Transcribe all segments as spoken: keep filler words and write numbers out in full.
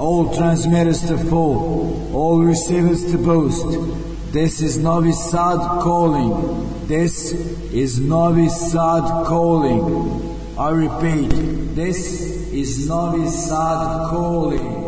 All transmitters to full, all receivers to boost. This is Novi Sad calling. This is Novi Sad calling. I repeat, this is Novi Sad calling.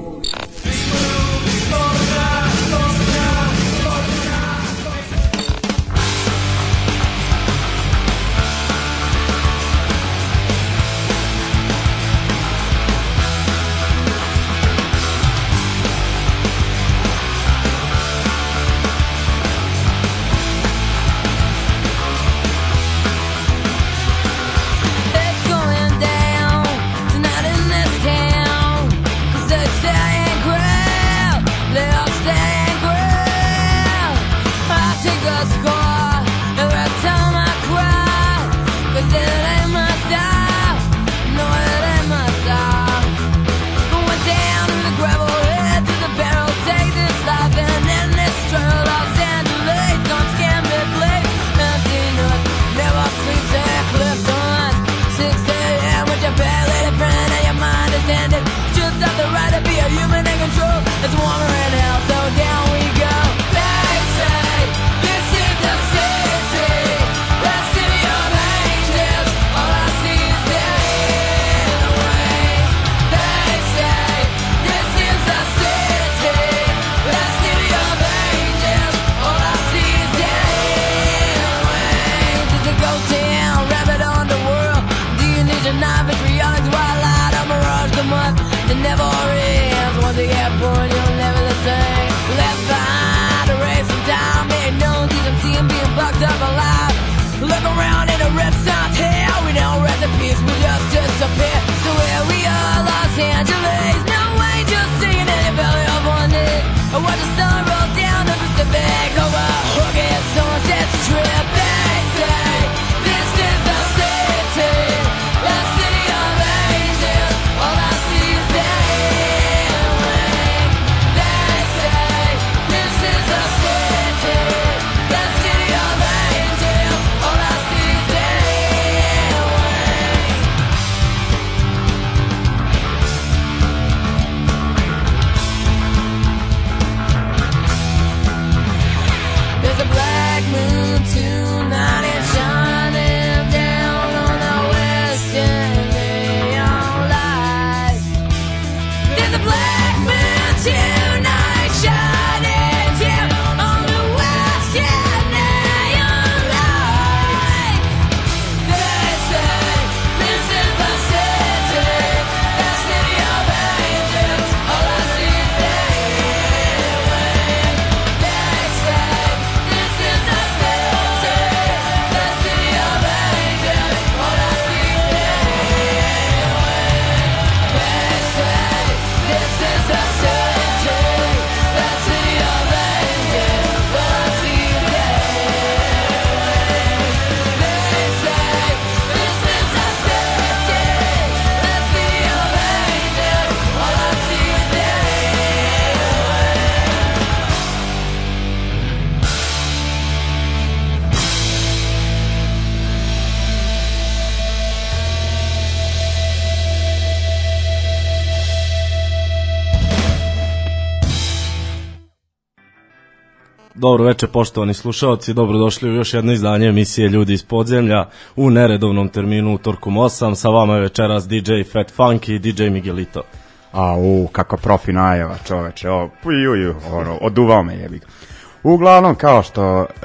Dobro večer poštovani slušalci, dobrodošli u još jedno izdanje emisije Ljudi iz podzemlja u neredovnom terminu utorkom osam. Sa vama je večeras D J Fat Funky i D J Miguelito. A u, kako profi najava čoveče, o, pujuju, ono, oduvao me jebi ga. Uglavnom, kao što uh,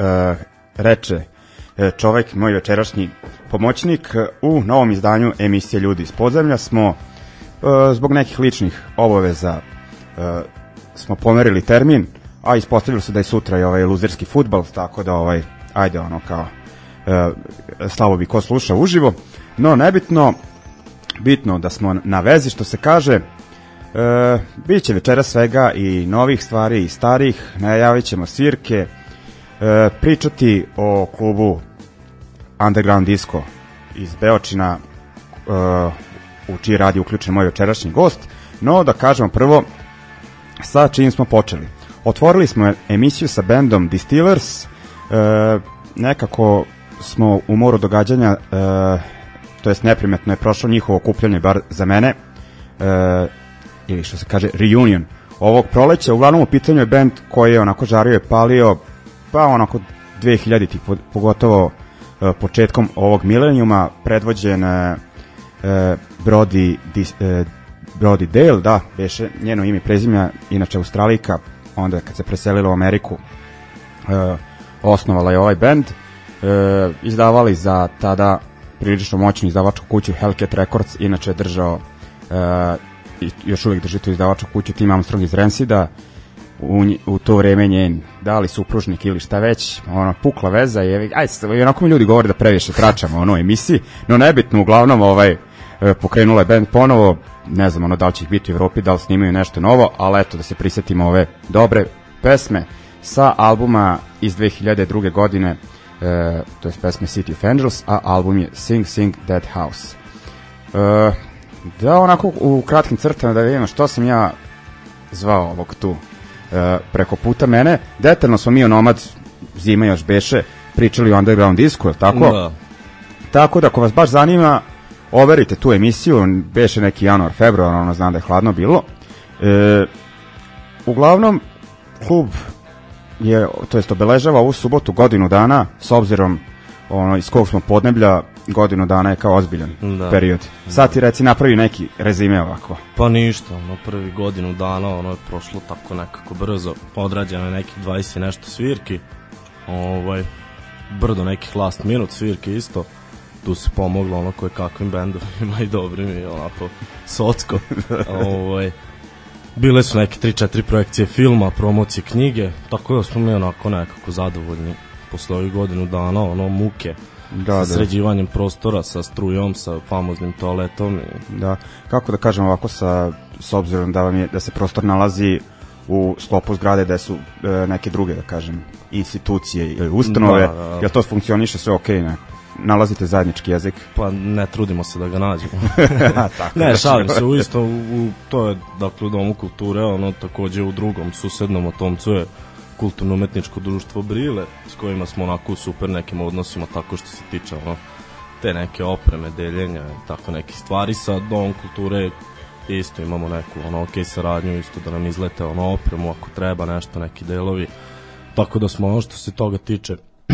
reče čovek, moj večerašnji pomoćnik, u novom izdanju emisije Ljudi iz podzemlja smo uh, zbog nekih ličnih obaveza uh, smo pomerili termin, a ispostavilo se da je sutra i ovaj luzerski fudbal, tako da ovaj, ajde ono kao uh, slavo bi ko sluša uživo, no nebitno, bitno da smo na vezi što se kaže. E, Biće večera svega i novih stvari i starih, najavit ćemo svirke, e, pričati o klubu Underground Disco iz Beočina, e, u čiji rad je uključen moj večerašnji gost. No da kažemo prvo sa čim smo počeli. Otvorili smo emisiju sa bendom Distillers, e, nekako smo u moru događanja, e, to jest neprimetno je prošlo njihovo okupljanje, bar za mene. E, ili što se kaže reunion ovog proleća. Uglavnom u pitanju je band koji je onako žario i palio pa onako dve hiljaditih pogotovo uh, početkom ovog milenijuma, predvođen uh, Brody, dis, uh, Brody Dale, da, beše njeno ime i prezimlja, inače Australijka, onda kad se preselila u Ameriku uh, osnovala je ovaj band, uh, izdavali za tada prilično moćnu izdavačku kuću Hellcat Records, inače je držao uh, i još uvijek drži tu izdavačku kuću Tim Armstrong iz Rancida, u, u to vreme njen da li supružnik ili šta već, ona pukla veza je, aj, onako mi ljudi govore da previše tračamo ono emisiji, no nebitno, uglavnom ovaj, pokrenula je band ponovo, ne znam ono da li će ih biti u Evropi, da li snimaju nešto novo, ali eto da se prisjetimo ove dobre pesme sa albuma iz dve hiljade druge godine, e, to je pesme City of Angels, a album je Sing Sing That House. E, da onako u kratkim crtama da vidimo što sam ja zvao ovog tu e, preko puta mene, detaljno smo mi o Nomad, zima još beše, pričali o underground disku, je tako? Da. Tako da ako vas baš zanima, overite tu emisiju, beše neki januar, februar, ono znam da je hladno bilo. E, uglavnom, klub je, to jest obeležava ovu subotu godinu dana, s obzirom ono, iz kog smo podneblja, godinu dana je kao ozbiljan da. period. Sad ti reci napravi neki rezime ovako. Pa ništa, ono prvi godinu dana ono je prošlo tako nekako brzo, odrađeno je nekih dvadeset i nešto svirki, ovaj, brdo nekih last minute svirki isto, tu se pomoglo ono koje kakvim bendovima i dobrim i onako socko. ovaj, bile su neke tri četiri projekcije filma, promocije knjige, tako da smo mi onako nekako zadovoljni posle ovih godinu dana, ono muke. Da, sa sređivanjem da. prostora, sa strujom, sa famoznim toaletom. I... Da, kako da kažem ovako, sa, s obzirom da, vam je, da se prostor nalazi u sklopu zgrade da su e, neke druge, da kažem, institucije ili ustanove, da, da, da. Jel to funkcioniše sve okej, ne? Nalazite zajednički jezik? Pa ne trudimo se da ga nađemo. Ne, šalim se, u isto, u, u, to je dakle u Domu kulture, ono takođe u drugom susednom Otomcu je kulturno-umetničko društvo Brile, s kojima smo onako u super nekim odnosima, tako što se tiče ono, te neke opreme, deljenja i tako neke stvari. Sa Domom kulture isto imamo neku ono, ok saradnju, isto da nam izlete ono, opremu ako treba nešto, neki delovi, tako da smo ono što se toga tiče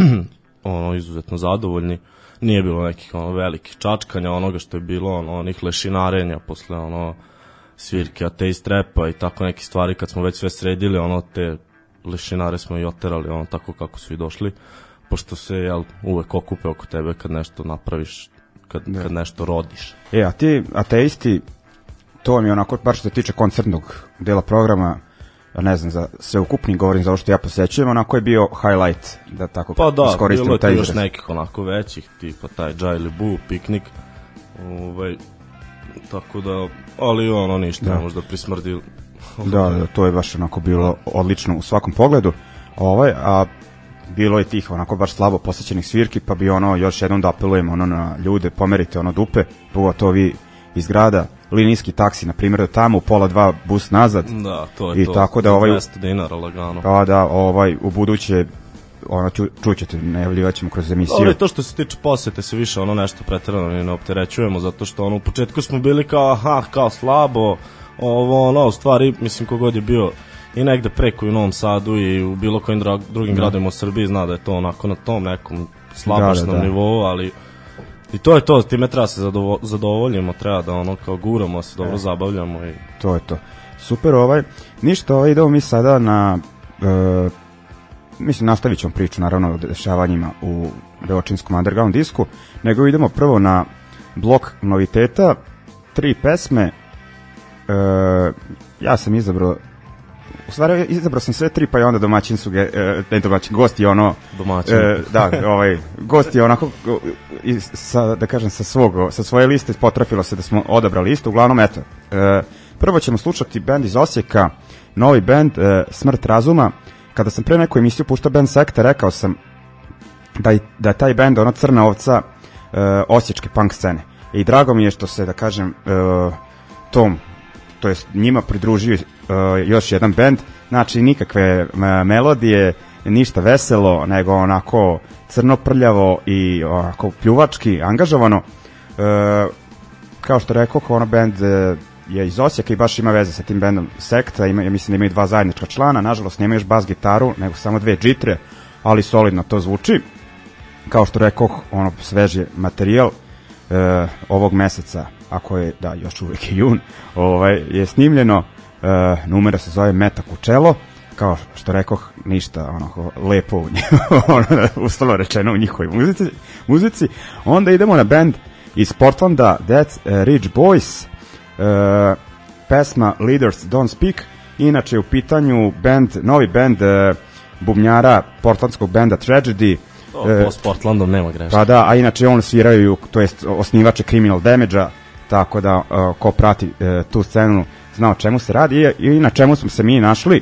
ono, izuzetno zadovoljni. Nije bilo nekih ono, velikih čačkanja, onoga što je bilo, ono, onih lešinarenja posle ono, svirke ateist repa i tako neke stvari, kad smo već sve sredili, ono, te lešinare smo i oterali ono tako kako su i došli, pošto se jel, uvek okupe oko tebe kad nešto napraviš, kad, kad nešto rodiš. E, a ti ateisti, to mi je onako, bar što se tiče koncertnog dela programa, ne znam, za sveukupni govorim za ovo što ja posećujem, onako je bio highlight, da tako pa da, iskoristim taj izraz. Pa da, bilo je još nekih onako većih, tipa taj Jaili Bu, Piknik, ovaj, tako da, ali ono ništa, da. možda prismrdi. Da, da, to je baš onako bilo odlično u svakom pogledu. Ovaj, a bilo je tih onako baš slabo posećenih svirki, pa bi ono još jednom da apelujemo ono na ljude, pomerite ono dupe, pogotovo vi iz grada, linijski taksi, na primjer, da tamo u pola dva bus nazad. Da, to je i to. Tako da ovaj dvesta dinara lagano. Pa da, ovaj u buduće ono ču, čućete, najavljivaćemo kroz emisiju. Ali to što se tiče posete se više ono nešto preterano ne opterećujemo, zato što ono u početku smo bili kao aha, kao slabo, ovo ono, u stvari, mislim, kogod je bio i negde preko u Novom Sadu i u bilo kojim dra, drugim da. gradovima u Srbiji zna da je to onako na tom nekom slabašnom da, da, da. nivou, ali i to je to, time treba se zadovo, zadovoljimo, treba da ono kao guramo, se dobro e. zabavljamo i to je to. Super, ovaj, ništa, ovaj, idemo mi sada na uh, mislim, nastavit ćemo priču naravno o dešavanjima u beočinskom underground disku, nego idemo prvo na blok noviteta, tri pesme. Uh, ja sam izabrao u stvari izabrao sam sve tri, pa je onda domaćin su ge, uh, ne domaćin, gost je ono domaćin. Uh, da, ovaj, gost je onako uh, sa, da kažem sa, svog, sa svoje liste potrafilo se da smo odabrali listu, uglavnom eto uh, prvo ćemo slušati band iz Osijeka, novi band uh, Smrt razuma. Kada sam pre neku emisiju puštao band Sekta, rekao sam da, da je taj band ono crna ovca uh, osječke punk scene i drago mi je što se, da kažem, uh, tom to jest njima pridružio uh, još jedan bend, znači nikakve uh, melodije, ništa veselo, nego onako crno prljavo i onako pljuvački angažovano. Uh, kao što rekao, ono bend uh, je iz Osijeka i baš ima veze sa tim bendom Sekta, ima, ja mislim da imaju dva zajednička člana, nažalost nemaju još bas gitaru, nego samo dve džitre, ali solidno to zvuči. Kao što rekoh, ono sveži materijal e, ovog meseca, ako je, da, još uvijek je jun, ovaj, je snimljeno, e, numera se zove Meta Kučelo, kao što rekoh, ništa ono, lepo u ono, uslovno rečeno u njihovoj muzici, muzici. Onda idemo na band iz Portlanda, That's uh, Rich Boys, uh, pesma Leaders Don't Speak, inače u pitanju band, novi band uh, bubnjara portlandskog benda Tragedy. To, s Portlandom nema greška. Pa da, a inače on sviraju, to jest osnivače Criminal Damage-a, tako da uh, ko prati uh, tu scenu zna o čemu se radi i, i na čemu smo se mi našli.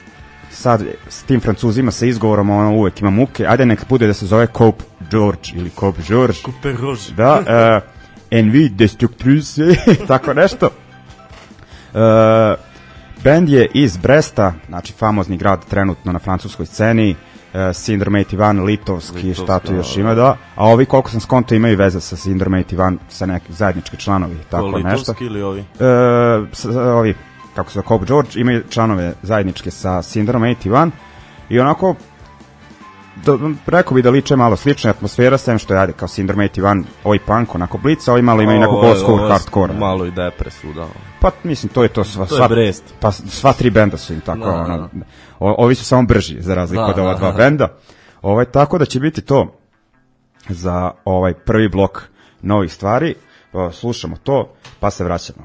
Sad s tim Francuzima sa izgovorom ono uvek ima muke, ajde nek bude da se zove Coupe George ili Coupe George. Coupe George. Da, uh, Envie Destructrice, tako nešto. Uh, band je iz Bresta, znači famozni grad trenutno na francuskoj sceni, uh, Sindrome Etivan, Litovski, Litovski, šta tu još ima, da. A ovi, koliko sam skonto, imaju veze sa Sindrome Etivan, sa neki zajednički članovi, tako Litovski nešto. Litovski ili ovi? Uh, s, ovi, kako se zove, Coupe George, imaju članove zajedničke sa Syndrome osamdeset jedan i onako da, rekao bi da liče malo slična atmosfera, sem što je ajde kao Syndrome osamdeset jedan, ovaj punk, onako blica, ovaj malo ima i nekog old school hardcore. Malo i depresu, da. Pa mislim, to je to sva, to sva, je Brest. Pa sva tri benda su im tako, da, ono, da. O, ovi su samo brži za razliku da, od ova da, dva da. benda. Ovaj, tako da će biti to za ovaj prvi blok novih stvari. O, slušamo to, pa se vraćamo.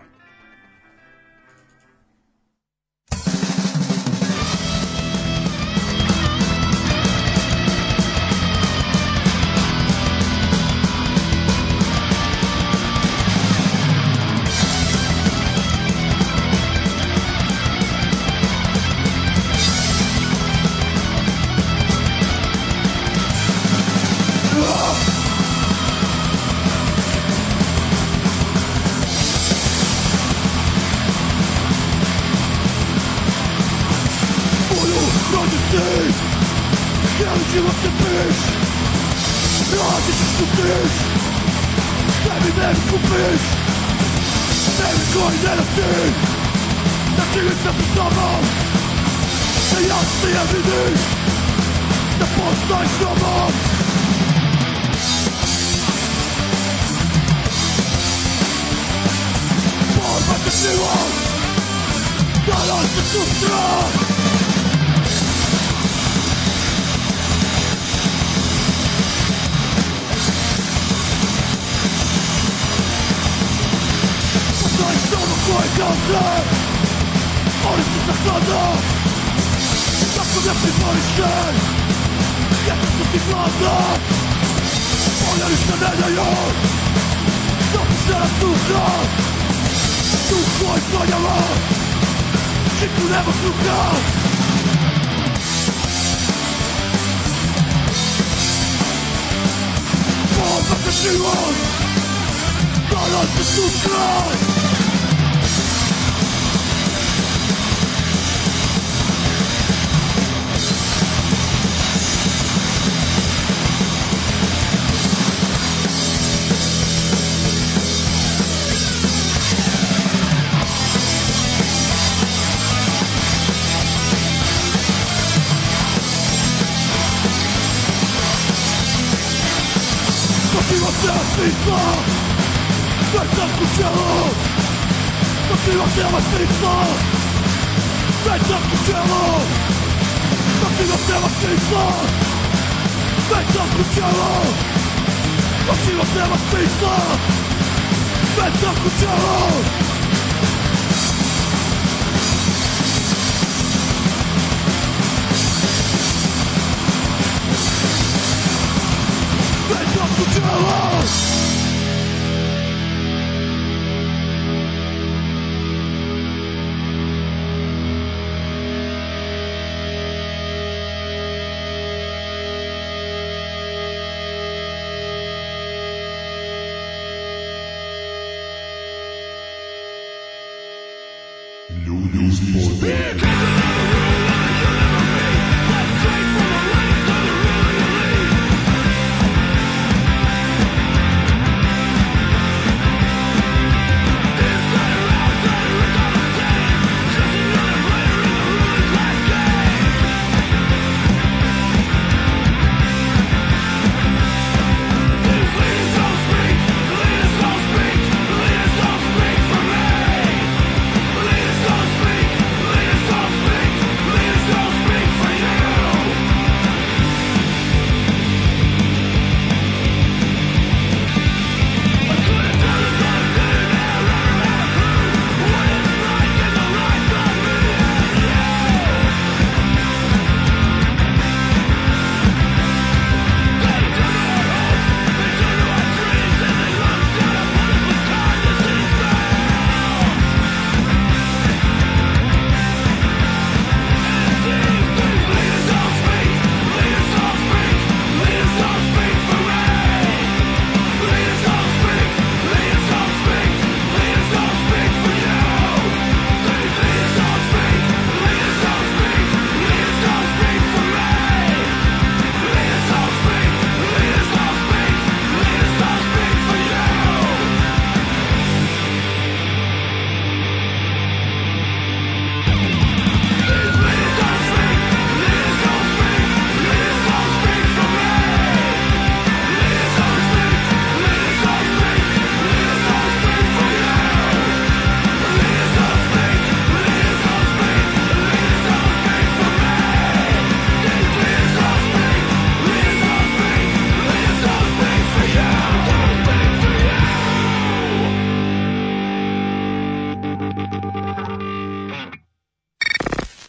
Inside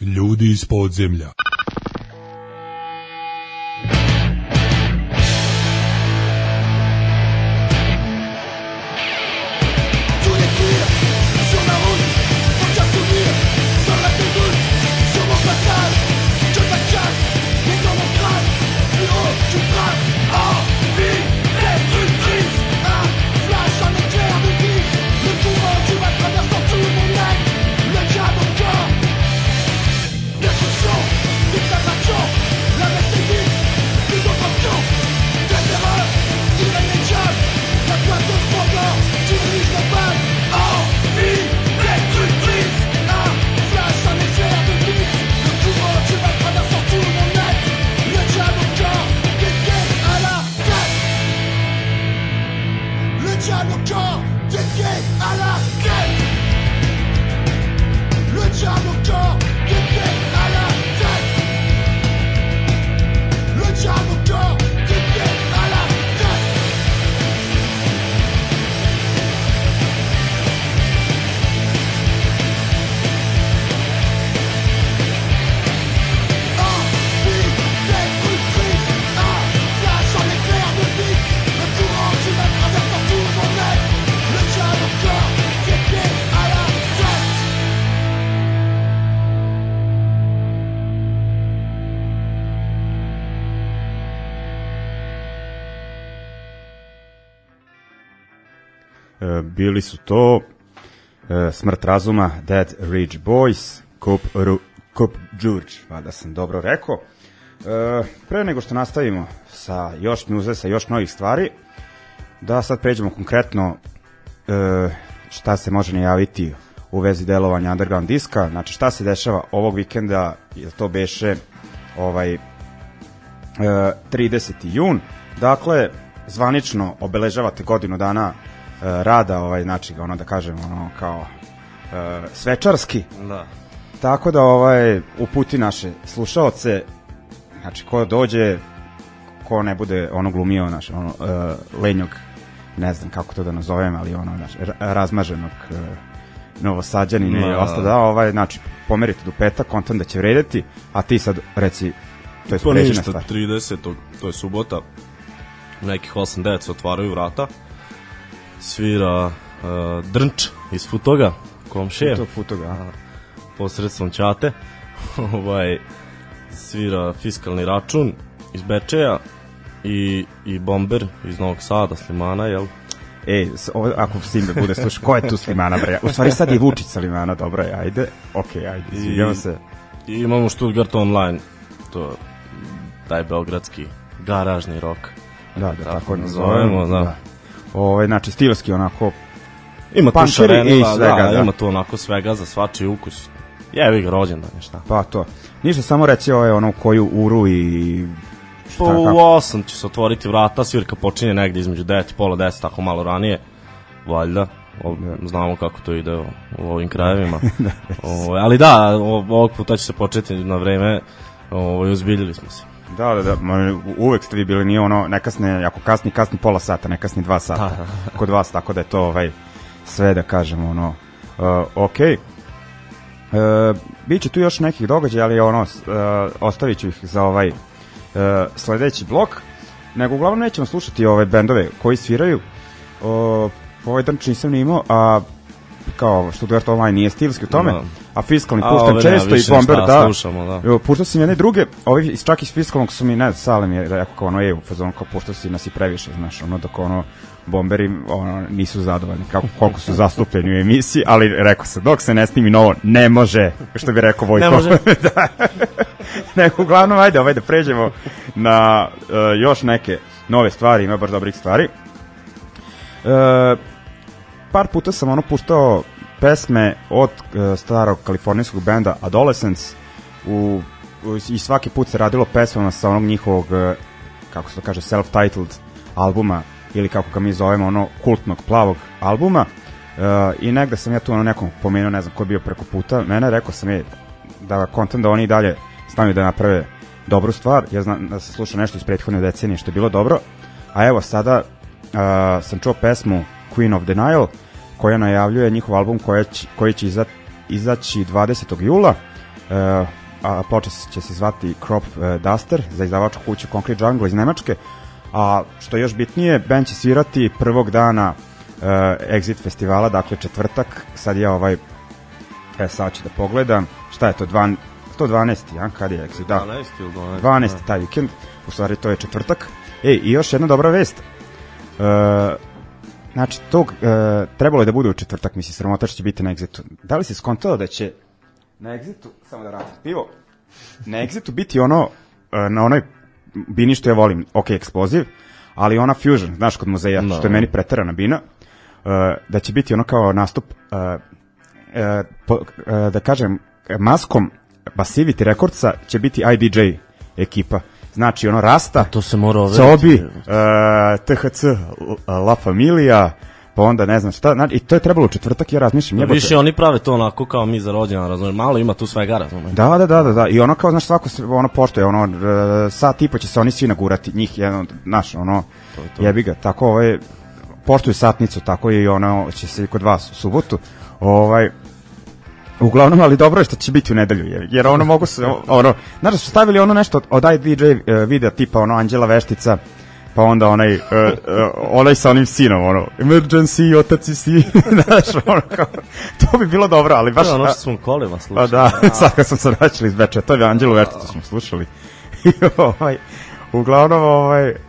Ljudi iz podzemlja. Bili su to uh, Smrt razuma, Dead Ridge Boys, Kup, Ru, Kup George, da sam dobro rekao. Uh, pre nego što nastavimo sa još muze, sa još novih stvari, da sad pređemo konkretno uh, šta se može najaviti u vezi delovanja underground diska, znači šta se dešava ovog vikenda, jer to beše ovaj, uh, trideseti jun, dakle zvanično obeležavate godinu dana rada, ovaj, znači ono da kažem ono kao uh, svečarski. Da. Tako da ovaj uputi naše slušaoce, znači ko dođe, ko ne bude ono glumio naš ono uh, lenjog, ne znam kako to da nazovem, ali ono naš razmaženog uh, Novosađanina i ostalo, da, ovaj znači pomerite do petak, kontam da će vredeti, a ti sad reci, to je pređena stvar. tridesetog to je subota, nekih osam devet se otvaraju vrata. Svira uh, Drnč iz Futoga, komšije. Futog, Futoga. Posredstvom Ćate. ovaj, svira Fiskalni račun iz Bečeja i, i Bomber iz Novog Sada, Slimana, jel? Ej, ovo, ako Simbe bude slušao, ko je tu Slimana, bre? U stvari sad je Vučić Slimana, dobro je, ajde. Okej, okay, ajde, izvinjamo se. I imamo Stuttgart Online, to taj beogradski garažni rok. Da, da, tako, tako nazovemo, da. da. Ovaj, znači stilski onako ima tu šarenila, svega, da, da, ima tu onako svega za svačiji ukus. Jevi ga rođendan, šta. Pa to. Ništa, samo reći ovaj ono koju uru i šta, po u osam će se otvoriti vrata, svirka počinje negde između devet i pola deset, tako malo ranije. Valjda. O, znamo kako to ide u, u ovim krajevima. da, o, ali da, ovog puta će se početi na vreme. O, uzbiljili smo se. Da, da, da, uvek ste vi bili, nije ono, nekasne, ako kasni, kasni pola sata, nekasni dva sata da, da. Kod vas, tako da je to ovaj, sve da kažemo, ono, uh, ok. Uh, Biće tu još nekih događaja, ali ono, uh, ostavit ću ih za ovaj uh, sledeći blok, nego uglavnom nećemo slušati ove bendove koji sviraju, uh, ovaj Drnč nisam ni imao, a kao Stuttgart Online nije stilski u tome, no. A Fiskalni puštam često i Bomber, da, slušamo, da. Puštao si mi jedne druge, ovi čak iz Fiskalnog su mi, ne, Sale mi je rekao kao ono, je u fazonu, kao puštao si nas i previše, znaš, ono, dok ono, Bomberi ono, nisu zadovoljni, kako, koliko su zastupljeni u emisiji, ali rekao se, dok se ne snimi novo, ne može, što bi rekao Vojko. Ne može. da. Nego, uglavnom, ajde, ovaj da pređemo na uh, još neke nove stvari, ima baš dobrih stvari. Uh, par puta sam ono puštao pesme od uh, starog kalifornijskog benda Adolescents, u, u, i svaki put se radilo pesmama sa onog njihovog, uh, kako se to kaže, self-titled albuma, ili kako ga mi zovemo, ono kultnog plavog albuma, uh, i negde sam ja tu ono nekom pomenuo, ne znam ko je bio preko puta mene, rekao sam je da kontam da oni i dalje stavljaju da naprave dobru stvar, ja znam da se sluša nešto iz prethodne decenije što je bilo dobro, a evo sada uh, sam čuo pesmu Queen of Denial, koja najavljuje njihov album koja će, koji će iza, izaći dvadesetog jula. Uh, a ploča će se zvati Crop Duster za izdavačku kuću Concrete Jungle iz Nemačke, a što je još bitnije, band će svirati prvog dana uh, Exit festivala, dakle četvrtak, sad ja ovaj, e sad ću da pogledam, šta je to, sto dvanaesti, ja, kad je Exit, da, dvanaesti ili dvanaesti, dvanaesti taj vikend, u stvari to je četvrtak. Ej, i još jedna dobra vest, uh, znači, tog, uh, trebalo je da bude u četvrtak, misli, sramota što će biti na Exitu. Da li si skontao da će na Exitu, samo da radim pivo, na Exitu biti ono, uh, na onoj bini što ja volim, ok, eksploziv, ali ona Fusion, znaš, kod muzeja, no. Što je meni preterana bina, uh, da će biti ono kao nastup, uh, uh, po, uh, da kažem, maskom Passivity Recordsa će biti I D J ekipa. Znači, ono, Rasta, to se mora overiti. Sobi, uh, T H C, La Familia, pa onda ne znam šta, znači, i to je trebalo u četvrtak, ja razmišljam. Jebote. Više oni prave to onako kao mi za rođendan, razumiješ, malo ima tu svega, razumiješ. Da, da, da, da, da, i ono kao, znaš, svako se, ono, poštoje, ono, uh, sat i po će se oni svi nagurati, njih jedno, znaš, ono, to to. Jebi ga, tako, ovaj, poštuju satnicu, tako i ono, će se i kod vas u subotu, ovaj, uglavnom, ali dobro je što će biti u nedelju, jer, jer ono mogu se, ono, znaš da su stavili ono nešto od I D J uh, videa tipa, ono, Anđela Veštica, pa onda onaj, uh, uh, onaj sa onim sinom, ono, emergency, otac i sin, znaš, ono, kao, to bi bilo dobro, ali baš... To je ono što smo kolima slušali. Pa da, sad kad smo se vraćali iz Beča, to je Anđelu Vešticu smo slušali. I ovaj, uglavnom, ovaj, uh,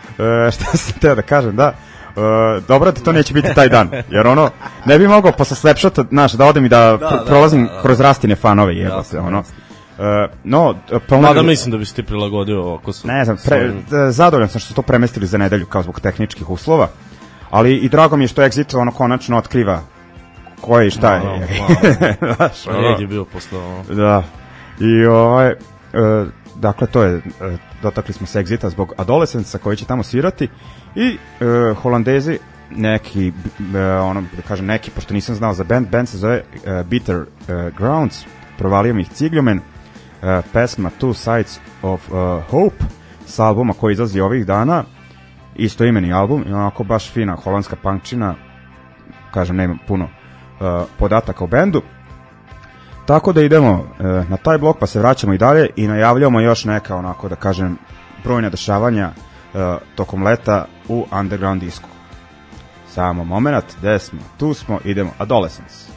šta sam teo da kažem, da, Uh, dobro da to neće biti taj dan, jer ono, ne bi mogao posle Slapshota, znaš, da odem i da, da pr prolazim da, da, da. kroz Rastine fanove, jebate, ono. Uh, no, pa mada mislim da bi se ti prilagodio ovako sam. Ne znam, pre, zadovoljan sam što su to premestili za nedelju kao zbog tehničkih uslova, ali i drago mi je što Exit ono konačno otkriva ko je i šta je. No, no, znaš, ono, red je bio posle ovo. Da, i ovaj, uh, dakle, to je, uh, dotakli smo se Exita zbog Adolescensa koji će tamo svirati i uh, Holandezi, neki, uh, ono, da kažem neki, pošto nisam znao za band, band se zove uh, Bitter uh, Grounds, provalio mi ih Cigljomen, uh, pesma Two Sides of uh, Hope, sa albuma koji izlazi ovih dana, isto imeni album, i onako baš fina holandska punkčina, kažem, nema puno uh, podataka o bendu. Tako da idemo uh, na taj blok, pa se vraćamo i dalje i najavljamo još neka, onako da kažem, brojna dešavanja uh, tokom leta u underground disku. Samo moment, gde smo, tu smo, idemo, Adolescence.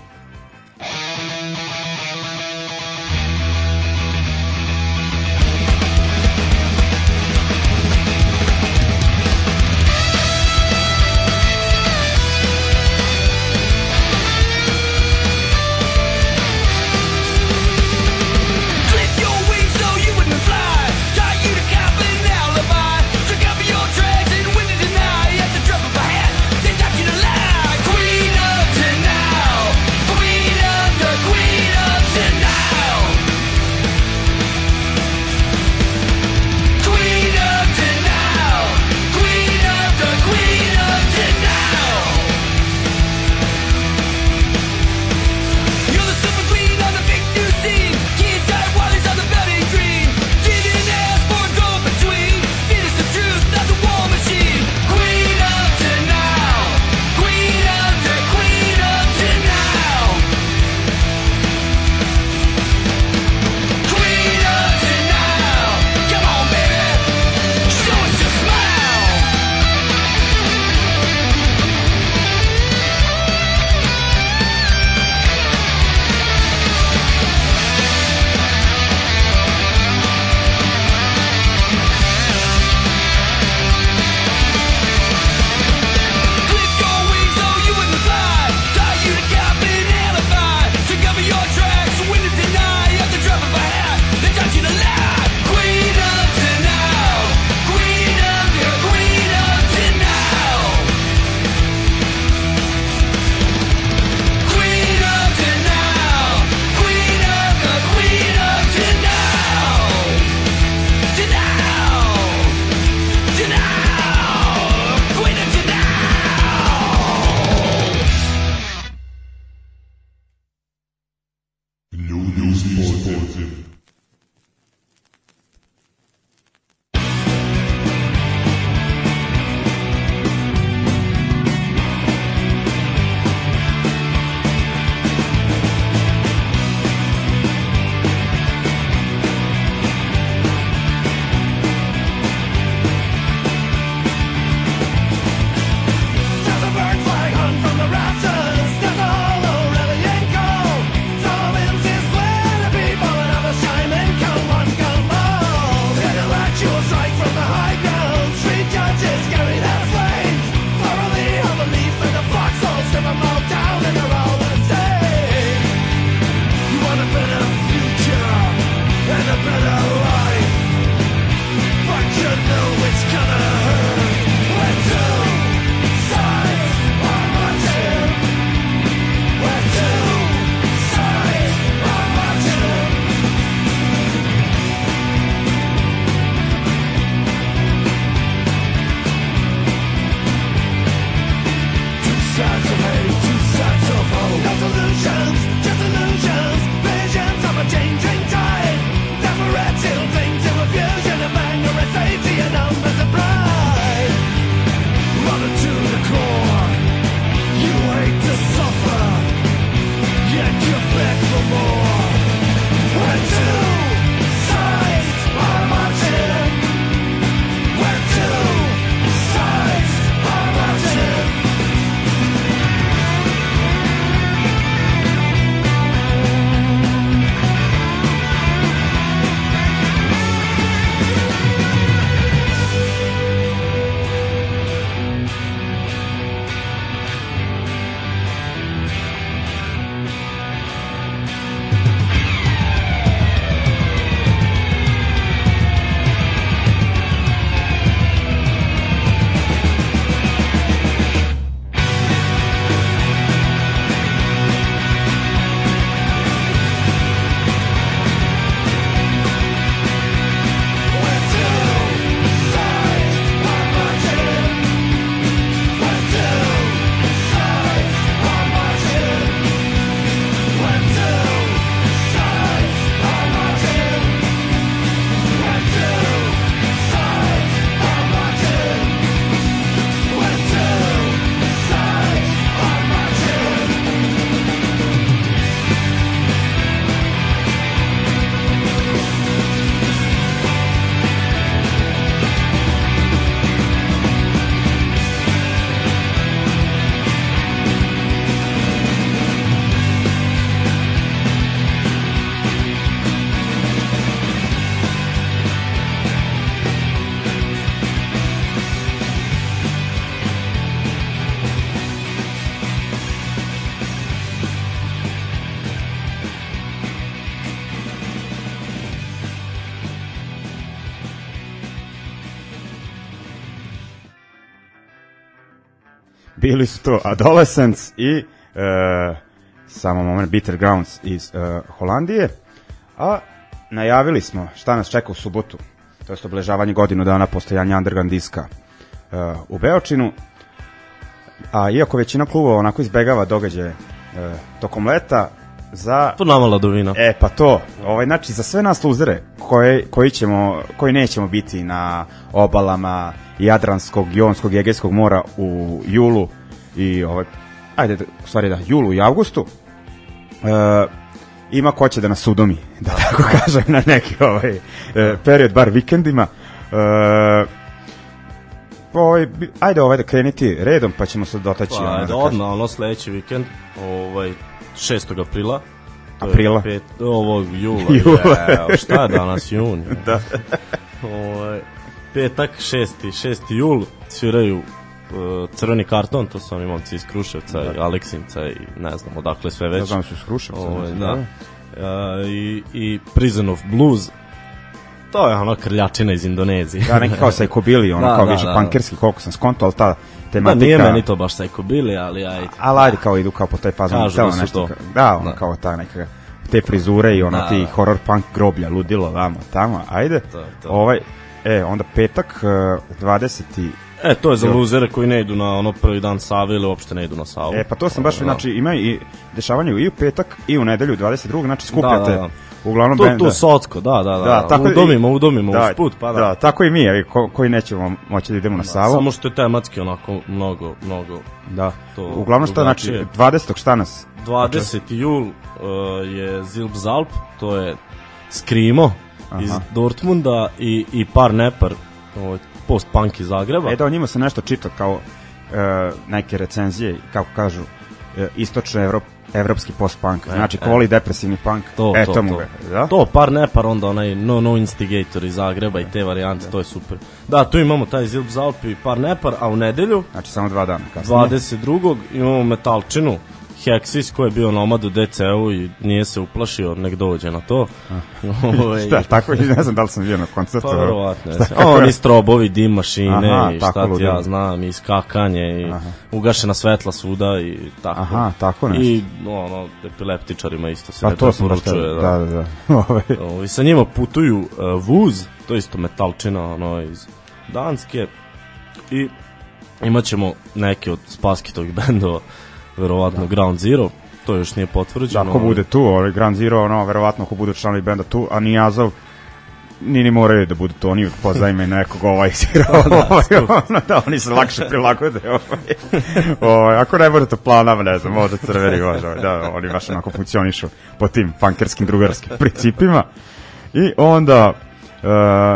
bili su to Adolescents i e, samo moment Bitter Grounds iz e, Holandije, a najavili smo šta nas čeka u subotu, to je obeležavanje godinu dana postojanja underground diska e, u Beočinu, a iako većina klubova onako izbegava događaje e, tokom leta, za... To nama ladovina. E, pa to, ovaj, znači, za sve nas luzere koji, koji, ćemo, koji nećemo biti na obalama Jadranskog, Jonskog i Egejskog mora u julu i, ovaj, ajde, u stvari da, julu i avgustu, e, ima ko će da nas udomi, da tako kažem, na neki ovaj, e, period, bar vikendima. E, ovaj, ajde ovaj da kreniti redom, pa ćemo se dotaći. Pa, ajde, da odmah, ono sledeći vikend, ovaj, šestog aprila. Aprila? Pet, ovog jula. Jula. Je, šta je danas, jun? Da. Ovaj, petak, šesti, šesti jul, sviraju uh, Crveni karton, to su oni momci iz Kruševca, da. I Aleksinca i ne znam odakle sve već. Da znam su iz Kruševca. Ovaj, da. Uh, i, I Prison of Blues, to je ono krljačina iz Indonezije. Da, neki kao Sajkobili, ono da, kao da, više da, pankerski, koliko sam skonto, ali ta tematika... Da, nije meni to baš Sajkobili, ali ajde. Ali ajde, kao idu kao po taj fazon. Kažu da su nešto, to. Da, ono da. kao ta neka, te frizure i ono da, ti da. horror punk groblja, ludilo, vamo, tamo, ajde. To, to. Ovaj, e, onda petak, dvadeseti E, to je za luzere koji ne idu na ono prvi dan Save ili uopšte ne idu na Savu. E, pa to sam baš, da. Znači, ima i dešavanje i u petak i u nedelju, dvadeset drugog, znači skupljate... Da, da, da. Uglavnom tu, benda. Tu Socko, da, da, da, da tako, udomimo, udomimo da, uz put, pa da. Da, tako i mi, evi, ko, koji nećemo moći da idemo na Savu. Samo što je tematski onako mnogo, mnogo. Da, to uglavnom šta, drugačije. Znači, dvadesetog šta nas? dvadeseti jul uh, je Zilp Zalp, to je Skrimo iz Dortmunda i, i Par Nepar, ovaj, post-punk iz Zagreba. E da, o njima se nešto čita kao e, neke recenzije, kako kažu, e, istočno Evrop, evropski post-punk, e, znači e. voli depresivni punk. To, e, to, to, to. Ga, da? To, Par Nepar, onda onaj No No Instigator iz Zagreba i te varijante, to je super. Da, tu imamo taj Zilp Zalp i Par Nepar, a u nedelju, znači samo dva dana kasnije, dvadeset drugog imamo Metalčinu, Heksis koji je bio nomad u D C-u i nije se uplašio, nek dođe na to. Ove, šta, tako, ne znam da li sam bio na koncertu. Pa verovatno. Oni strobovi, dim mašine, aha, i šta ti ja znam, i skakanje, i aha. ugašena svetla svuda i tako. Aha, tako nešto. I ono, epileptičarima isto se pa ne preporučuje. Da, da, da. da. Ovi, sa njima putuju uh, Vuz, to je isto metalčina ono, iz Danske, i imat ćemo neke od Spaskitovih bendova, verovatno da. Ground Zero, to još nije potvrđeno. Da, ako bude tu, ovaj Ground Zero, ono, verovatno ako budu članovi benda tu, a ni Azov, ni ni moraju da budu to, oni pozajme nekog ovaj sirao, da, da, oni se lakše prilagode, ovaj, ovaj, ako ne bude to planava, ne znam, možda crveni gož, ovaj, da, oni baš onako funkcionišu po tim punkerskim drugarskim principima. I onda, uh,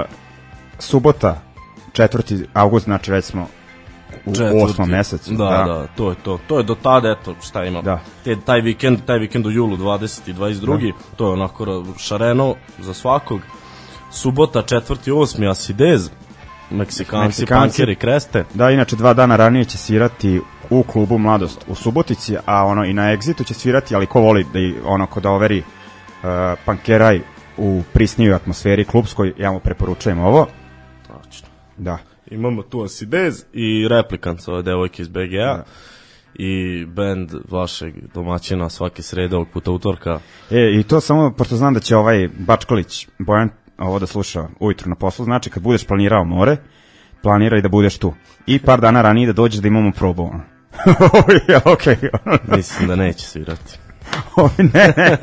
subota, četvrti avgust, znači već smo u četvrti. osmom mesecu. Da, da, da, to je to. To je do tada, eto, šta ima. Da. Te, taj vikend, taj vikend u julu dvadeseti i dvadeset drugi Da. To je onako šareno za svakog. Subota četvrti osmi Asidez, Meksikanci, Meksikanci, Punkeri, Kreste. Da, inače dva dana ranije će svirati u klubu Mladost u Subotici, a ono i na Exitu će svirati, ali ko voli da i ono ko da overi uh, Punkeraj u prisnijoj atmosferi klubskoj, ja mu preporučujem ovo. Tačno. Da. Imamo tu Asidez i Replikant, ove devojke iz B G A. Da. I band vašeg domaćina svake srede, ovog puta utorka. E, i to samo, pošto znam da će ovaj Bačkalić, Bojan, ovo da sluša ujutru na poslu, znači kad budeš planirao more, planiraj da budeš tu. I par dana ranije da dođeš da imamo probu. ja, okay. Mislim da neće svirati. ne, ne.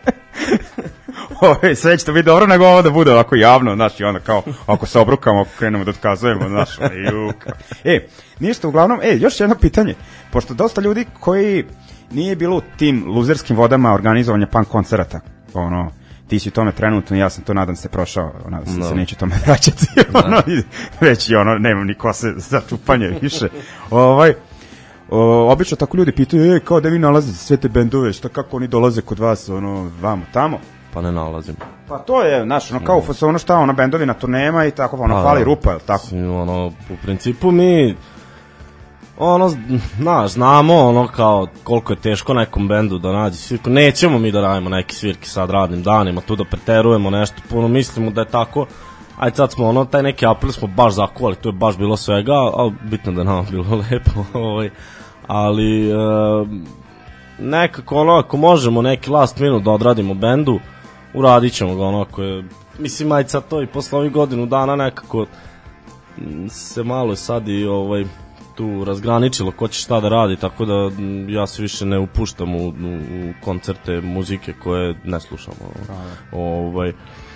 Ove, sve će to biti dobro, nego ovo da bude ovako javno, znaš, i onda kao, ako se obrukamo, ako krenemo da otkazujemo, znaš, juka. E, ništa, uglavnom, e, još jedno pitanje, pošto dosta ljudi koji nije bilo u tim luzerskim vodama organizovanja punk koncerata, ono, ti si u tome trenutno, ja sam to, nadam se, prošao, nadam se, no. se neću tome vraćati, ono, već i ono, nemam ni kose za čupanje više, ovaj, o, obično tako ljudi pitaju, e, kao da vi nalazite sve te bendove, šta, kako oni dolaze kod vas, ono, vamo, tamo, pa ne nalazim. Pa to je, znaš, ono kao no. ono šta, ono bendovi na turnema i tako, ono, pa, fali rupa, je tako? Ono, u principu mi, ono, znaš, znamo, ono, kao, koliko je teško nekom bendu da nađe svirku, nećemo mi da radimo neke svirke sad radnim danima, tu da preterujemo nešto, puno mislimo da je tako, ajde sad smo, ono, taj neki apel smo baš zakuvali, to je baš bilo svega, ali bitno da nama bilo lepo, ovaj, ali e, nekako ono, ako možemo neki last minute da odradimo bendu, uradit ćemo ga ono, ako je, mislim, aj sad to i posle ovih godinu dana nekako se malo sad i ovaj, tu razgraničilo ko će šta da radi, tako da ja se više ne upuštam u, u, u koncerte muzike koje ne slušam. Ovaj,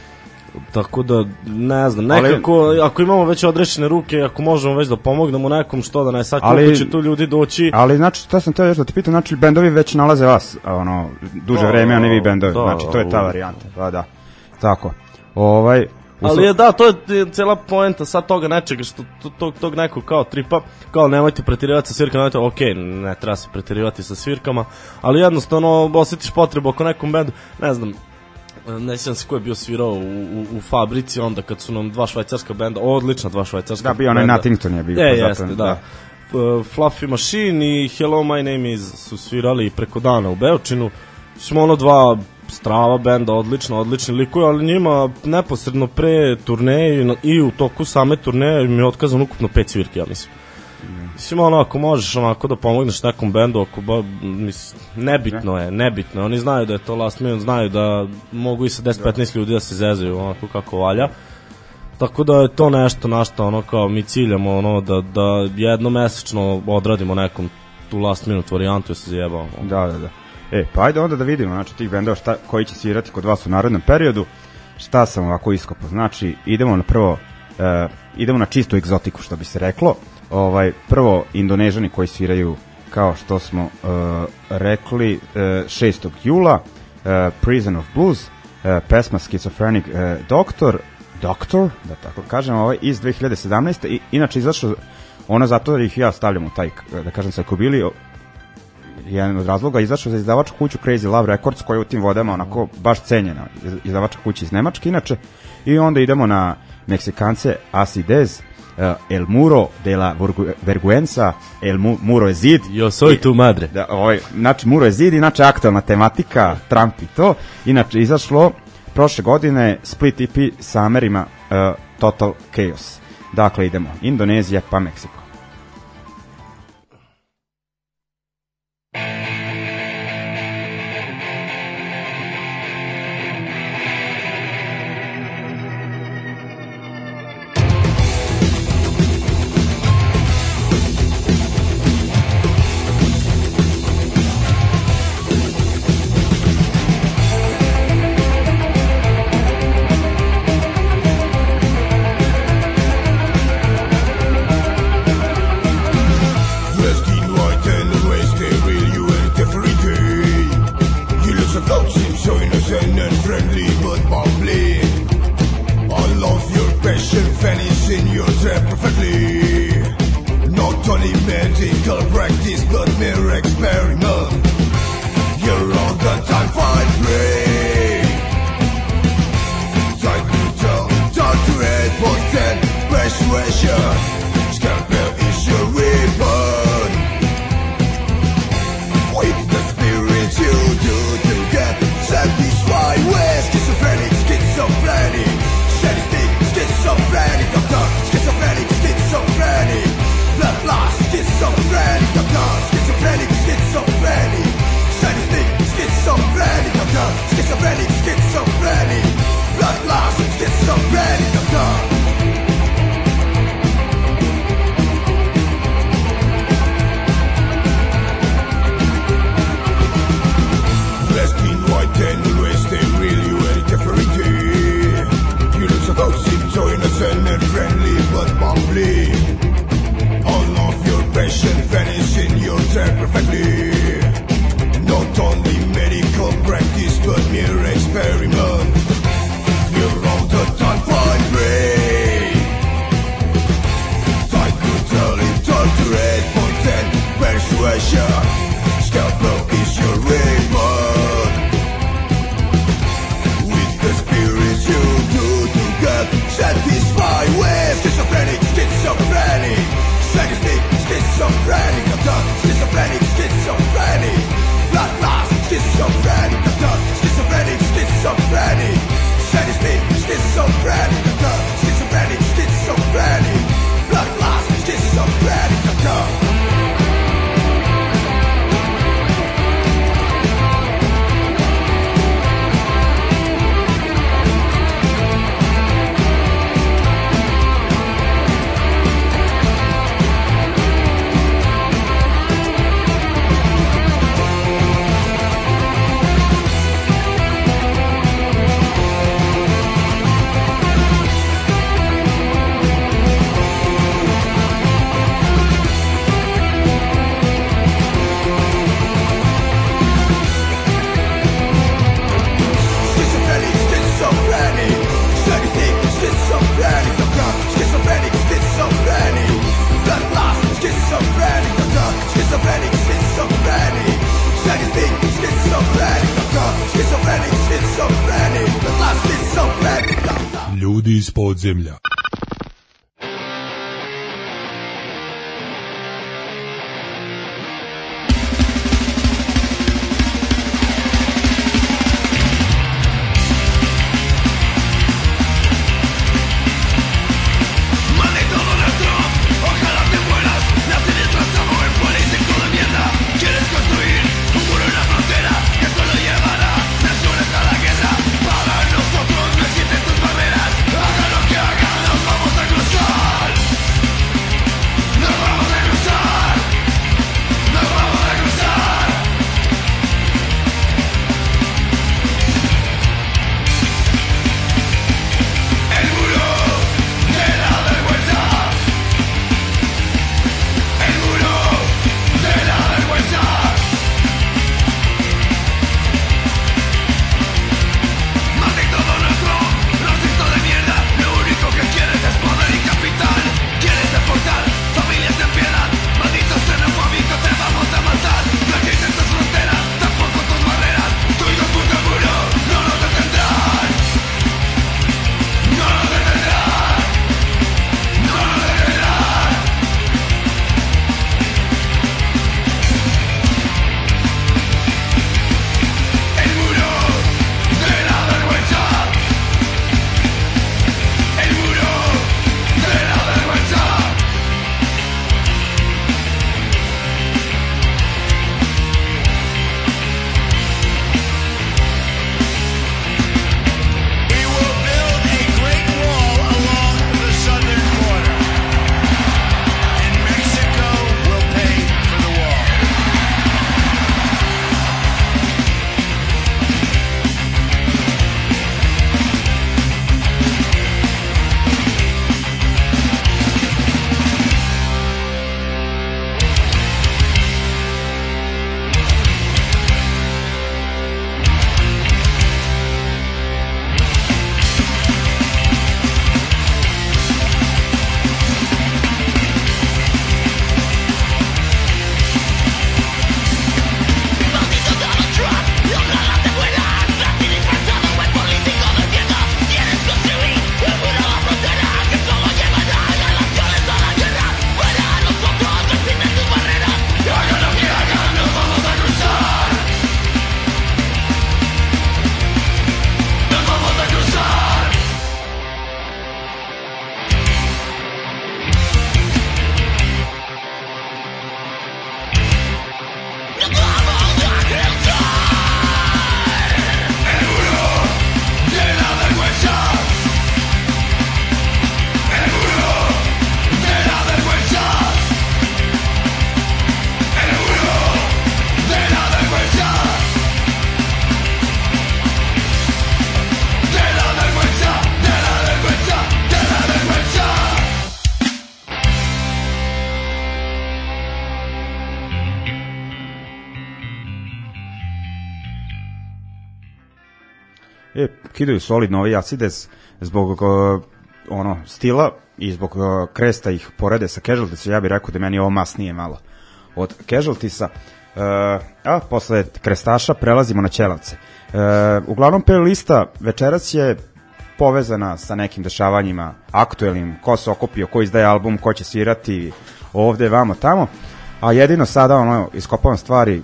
tako da, ne znam, nekako, ali, ako imamo već odrešene ruke, ako možemo već da pomognemo nekom, što da ne, sad koliko će tu ljudi doći. Ali, znači, to sam teo još da te pitam, znači, bendovi već nalaze vas, ono, duže da, vreme, a ne vi bendovi, da, znači, to je ta varijanta, da, da, tako, ovaj... Ali je da, to je cela poenta sad toga nečega, što tog, tog nekog kao tripa, kao nemojte pretirivati sa svirkama, nemojte, ok, ne treba se pretirivati sa svirkama, ali jednostavno osjetiš potrebu ako nekom bendu, ne znam, ne sjećam se ko je bio svirao u, u, u Fabrici onda kad su nam dva švajcarska benda, odlična dva švajcarska benda. Da, bio onaj Nottington je bio. E, jeste, da. da. Fluffy Machine i Hello My Name Is su svirali preko dana u Beočinu, smo ono dva strava benda, odlično, odlični likovi, ali njima neposredno pre turneje i u toku same turneje mi je otkazano ukupno pet svirki, ja mislim. Mm. Mislim, ono, ako možeš onako da pomogneš nekom bendu, ako ba, mislim, nebitno je, nebitno je, oni znaju da je to last minute, znaju da mogu i sa deset do petnaest ljudi da se zezaju onako kako valja, tako da je to nešto na što ono kao mi ciljamo, ono, da, da jednomesečno odradimo nekom tu last minute varijantu i se zjebamo. Da, da, da. E, pa ajde onda da vidimo, znači, tih bendova šta, koji će svirati kod vas u narednom periodu. Šta sam ovako iskopao? Znači, idemo na prvo, uh, idemo na čistu egzotiku, što bi se reklo. Ovaj, prvo, Indonežani koji sviraju, kao što smo uh, rekli, uh, šestog jula, uh, Prison of Blues, uh, pesma Schizophrenic uh, Doctor, Doctor, da tako kažem, ovaj, iz dve hiljade sedamnaeste. I, inače, izašlo ono zato da ih ja stavljam u taj, da kažem, sajkobili, jedan od razloga izašao za izdavačku kuću Crazy Love Records, koja je u tim vodama onako baš cenjena, izdavačka kuća iz Nemačke inače, i onda idemo na Meksikance Acidez, uh, El Muro de la Vergüenza, El Mu, Muro je zid. Yo soy tu madre. Da, ovaj, znači Muro je zid, inače aktualna tematika, Trump i to, inače izašlo prošle godine Split E P sa Amerima uh, Total Chaos. Dakle, idemo Indonezija pa Meksiko. Schizophrenic, sadistic, schizophrenic, I'm done, schizophrenic, schizophrenic. Ljudi iz podzemlja. E, kidaju solidno ovi Acides zbog uh, ono stila i zbog uh, kresta ih porede sa Casualtisa. Ja bih rekao da meni ovo masnije malo od Casualtisa. Uh, a posle krestaša prelazimo na Ćelavce. Uh, uglavnom playlista večeras je povezana sa nekim dešavanjima aktuelnim, ko se okupio, ko izdaje album, ko će svirati ovde, vamo, tamo, a jedino sada ono, iskopavam stvari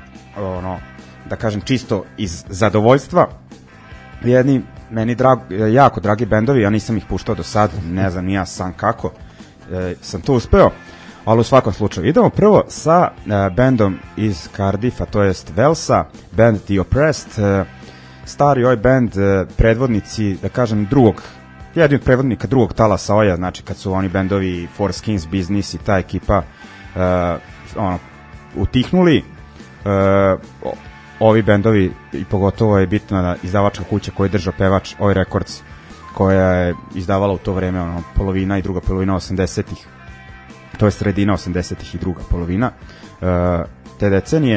ono, da kažem čisto iz zadovoljstva. Jedni meni drag, jako dragi bendovi, ja nisam ih puštao do sad, ne znam ni ja sam kako e, sam to uspeo, ali u svakom slučaju idemo prvo sa e, bendom iz Cardiffa, to jest Velsa, band The Oppressed. e, stari ovaj band, e, predvodnici, da kažem drugog, jedin od predvodnika drugog talasa oja, znači kad su oni bendovi Four Skins, Business i ta ekipa e, ono, utihnuli, e, ovi bendovi, i pogotovo je bitna da izdavačka kuća koja je držao pevač Oi Records, koja je izdavala u to vreme ono, polovina i druga polovina osamdesetih, to je sredina osamdesetih i druga polovina uh, te decenije.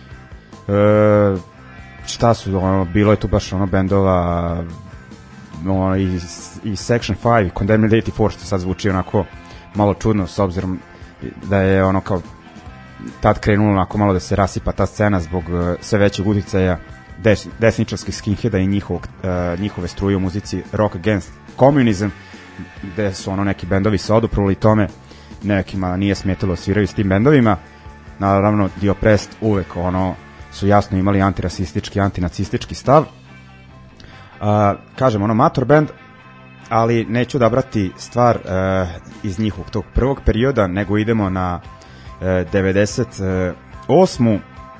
Uh, šta su, ono, bilo je tu baš ono bendova ono, i, i Section five, Condemned eighty-four, što sad zvuči onako malo čudno, s obzirom da je ono kao tad krenulo onako malo da se rasipa ta scena zbog uh, sve većeg uticaja des, desničarskih skinheada i njihovog, uh, njihove struje u muzici Rock Against komunizam, gde su ono neki bendovi se odupruli tome, nekima nije smetalo sviraju s tim bendovima. Naravno, The Oppressed uvek ono su jasno imali antirasistički, antinacistički stav. Uh, kažem, ono, mator band, ali neću odabrati stvar uh, iz njihovog tog prvog perioda, nego idemo na uh, devedeset osmu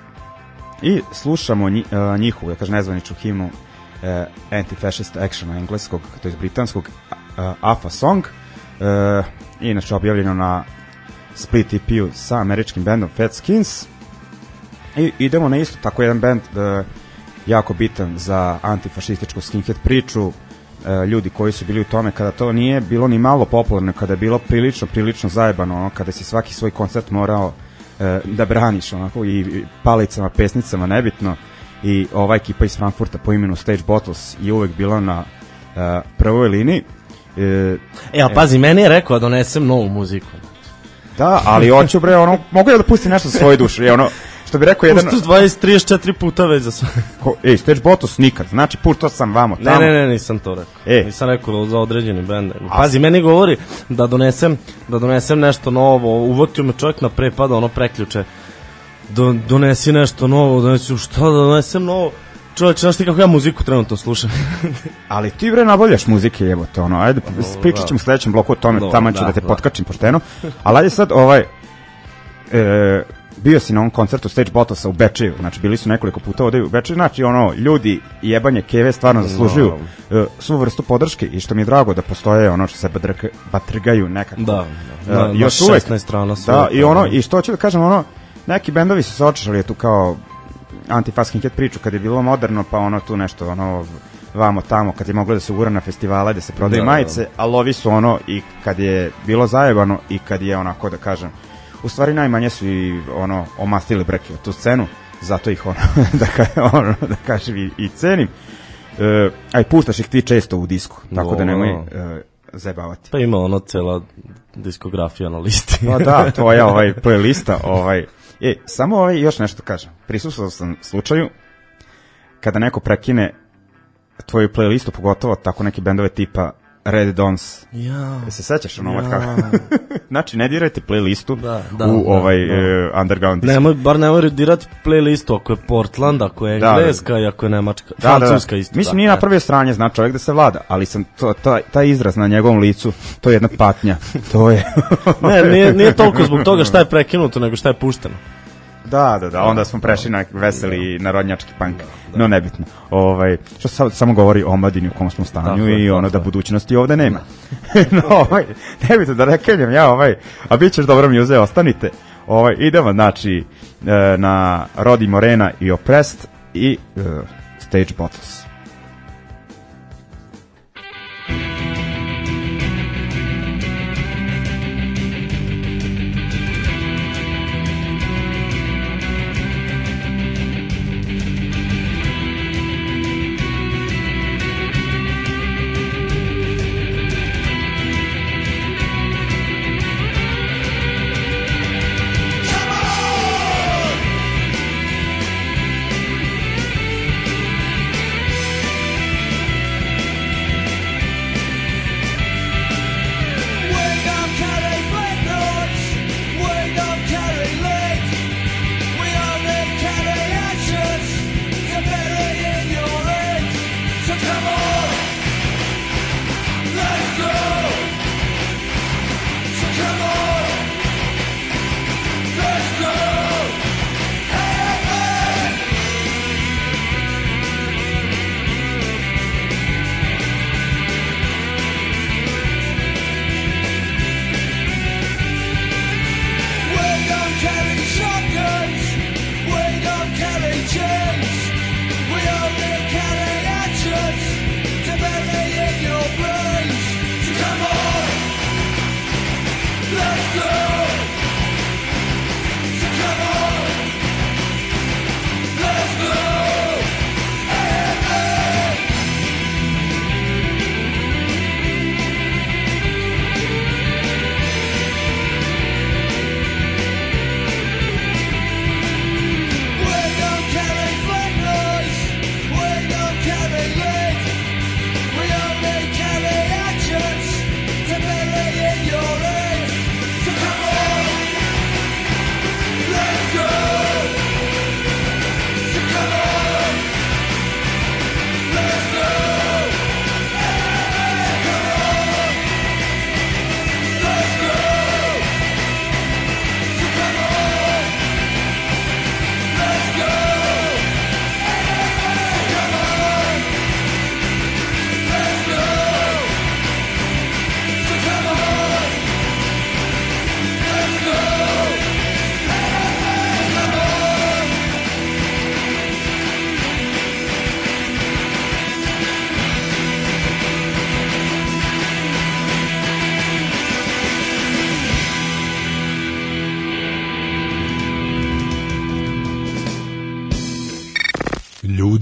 i slušamo nji, uh, njihovu, ja kažem, nezvaničnu himnu uh, Anti-Fascist Action engleskog, to je britanskog, uh, A F A Song, uh, inače objavljeno na Split E P-u sa američkim bandom Fat Skins. I idemo na isto tako jedan band uh, jako bitan za antifašističku skinhead priču, uh, ljudi koji su bili u tome kada to nije bilo ni malo popularno, kada je bilo prilično, prilično zajebano, ono, kada si svaki svoj koncert morao uh, da braniš onako, i, i palicama, pesnicama, nebitno, i ova ekipa iz Frankfurta po imenu Stage Bottles je uvek bila na uh, prvoj liniji. Uh, e, ali pazi, meni je rekao da donesem novu muziku. Da, ali hoću bre, ono, mogu ja da pustim nešto za svoju dušu, je ono, što bi rekao jedan... Pustiš dvadeset trideset četiri puta već za sve. Ko, ej, Stage Bottles nikad, znači puštao sam vamo, tamo. Ne, ne, ne, nisam to rekao. E. Nisam rekao za određeni bende. Pazi, meni govori da donesem, da donesem nešto novo, uvotio me čovjek na prepada, ono preključe. Do, donesi nešto novo, donesi, šta da donesem novo? Čovječ, znaš ti kako ja muziku trenutno slušam? Ali ti bre nabavljaš muzike, evo to, ono, ajde, pričat ćemo u sledećem bloku o tome, tamo ću da, da te da. potkačim pošteno. Ali ajde sad, ovaj, e, bio si na ovom koncertu Stage Bottlesa u Bečeju, znači bili su nekoliko puta ovde u Bečeju, znači ono, ljudi jebanje keve stvarno zaslužuju e, svu vrstu podrške i što mi je drago da postoje ono što se batrga, batrgaju nekako. Da, da, e, na, još na šesnaest strana su. Da, i ono, i što ću da kažem, ono, neki bendovi su se očešali je tu kao anti-fasking priču kad je bilo moderno, pa ono tu nešto ono vamo tamo kad je moglo da se ugura na festivale da se prodaju da, majice, da. Ali ovi su ono i kad je bilo zajebano i kad je onako da kažem, u stvari najmanje su i ono omastili breke tu scenu, zato ih ono da, ka, ono, da kažem i, i cenim. E, aj puštaš ih ti često u disku, tako no, da nemoj e, zajebavati. Pa ima ono cela diskografija na listi. Pa da, tvoja ovaj playlista, ovaj. E, samo ovaj još nešto kažem. Prisustvovao sam slučaju kada neko prekine tvoju playlistu, pogotovo tako neke bendove tipa Red Dons. Ja. Se sećaš ono ja. kako? Znači, ne dirajte playlistu da, da, u da, ovaj da. Uh, underground disku. Nemoj, bar nemoj dirati playlistu ako je Portland, ako je engleska, da, da. ako je nemačka, da, francuska da, da. isto. Mislim, nije na prve strane, znači čovjek da se vlada, ali sam to, to, taj izraz na njegovom licu, to je jedna patnja. To je... ne, nije, nije toliko zbog toga šta je prekinuto, nego šta je pušteno. Da, da, da, onda smo prešli na veseli narodnjački punk, no nebitno. Ovaj, što sa, samo govori o omladini u kom smo stanju i ono da budućnosti ovde nema. No, ovaj, nebitno da rekeljem ja, ovaj, a bit ćeš dobro muze, ostanite. Ovaj, idemo, znači, na Rodi Morena i Oppressed i uh, Stage Bottles.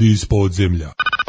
ljudi iz podzemlja.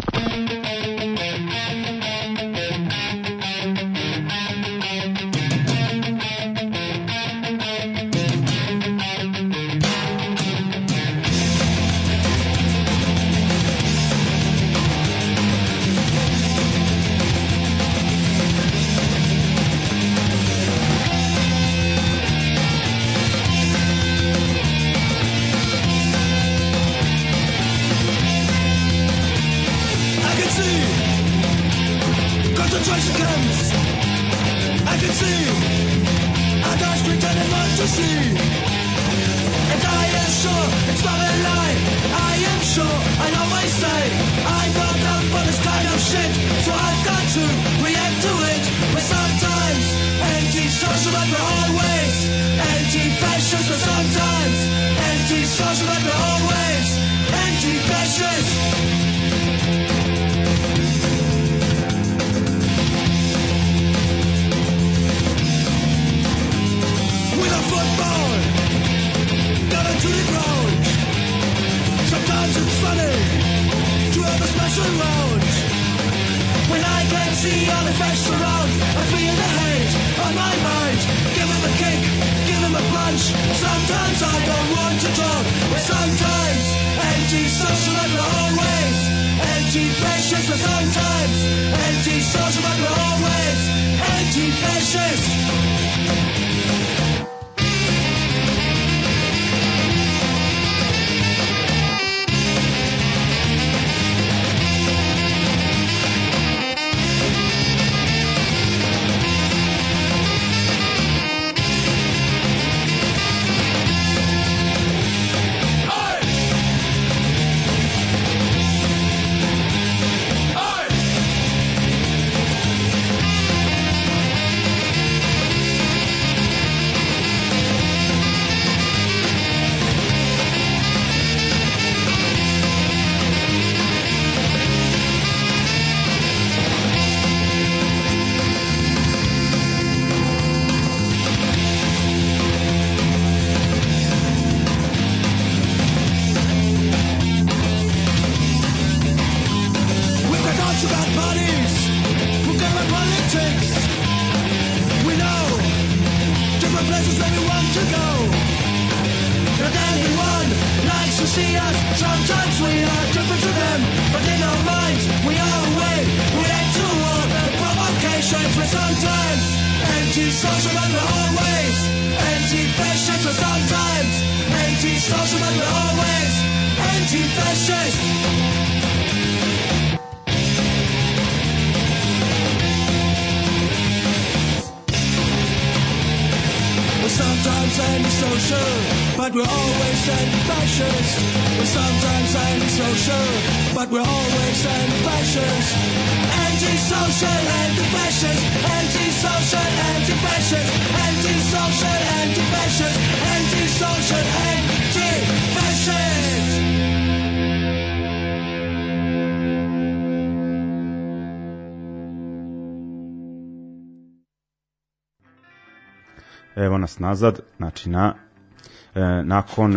Evo nas nazad, znači na e, nakon e,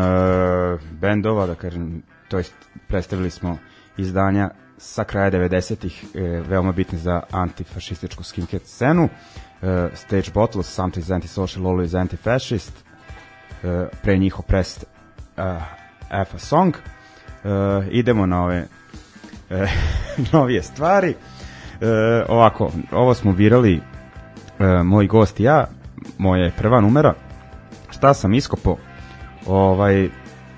bendova, da kažem, to jest predstavili smo izdanja sa kraja devedesetih, e, veoma bitni za antifašističku skinhead scenu, e, Stage Bottles, Sometimes Antisocial, Always Antifascist, e, pre njih Oppressed, uh, F A Song. E, idemo na ove e, novije stvari. E, ovako, ovo smo birali e, moj gost i ja, moja prva numera. Šta sam iskopao? Ovaj,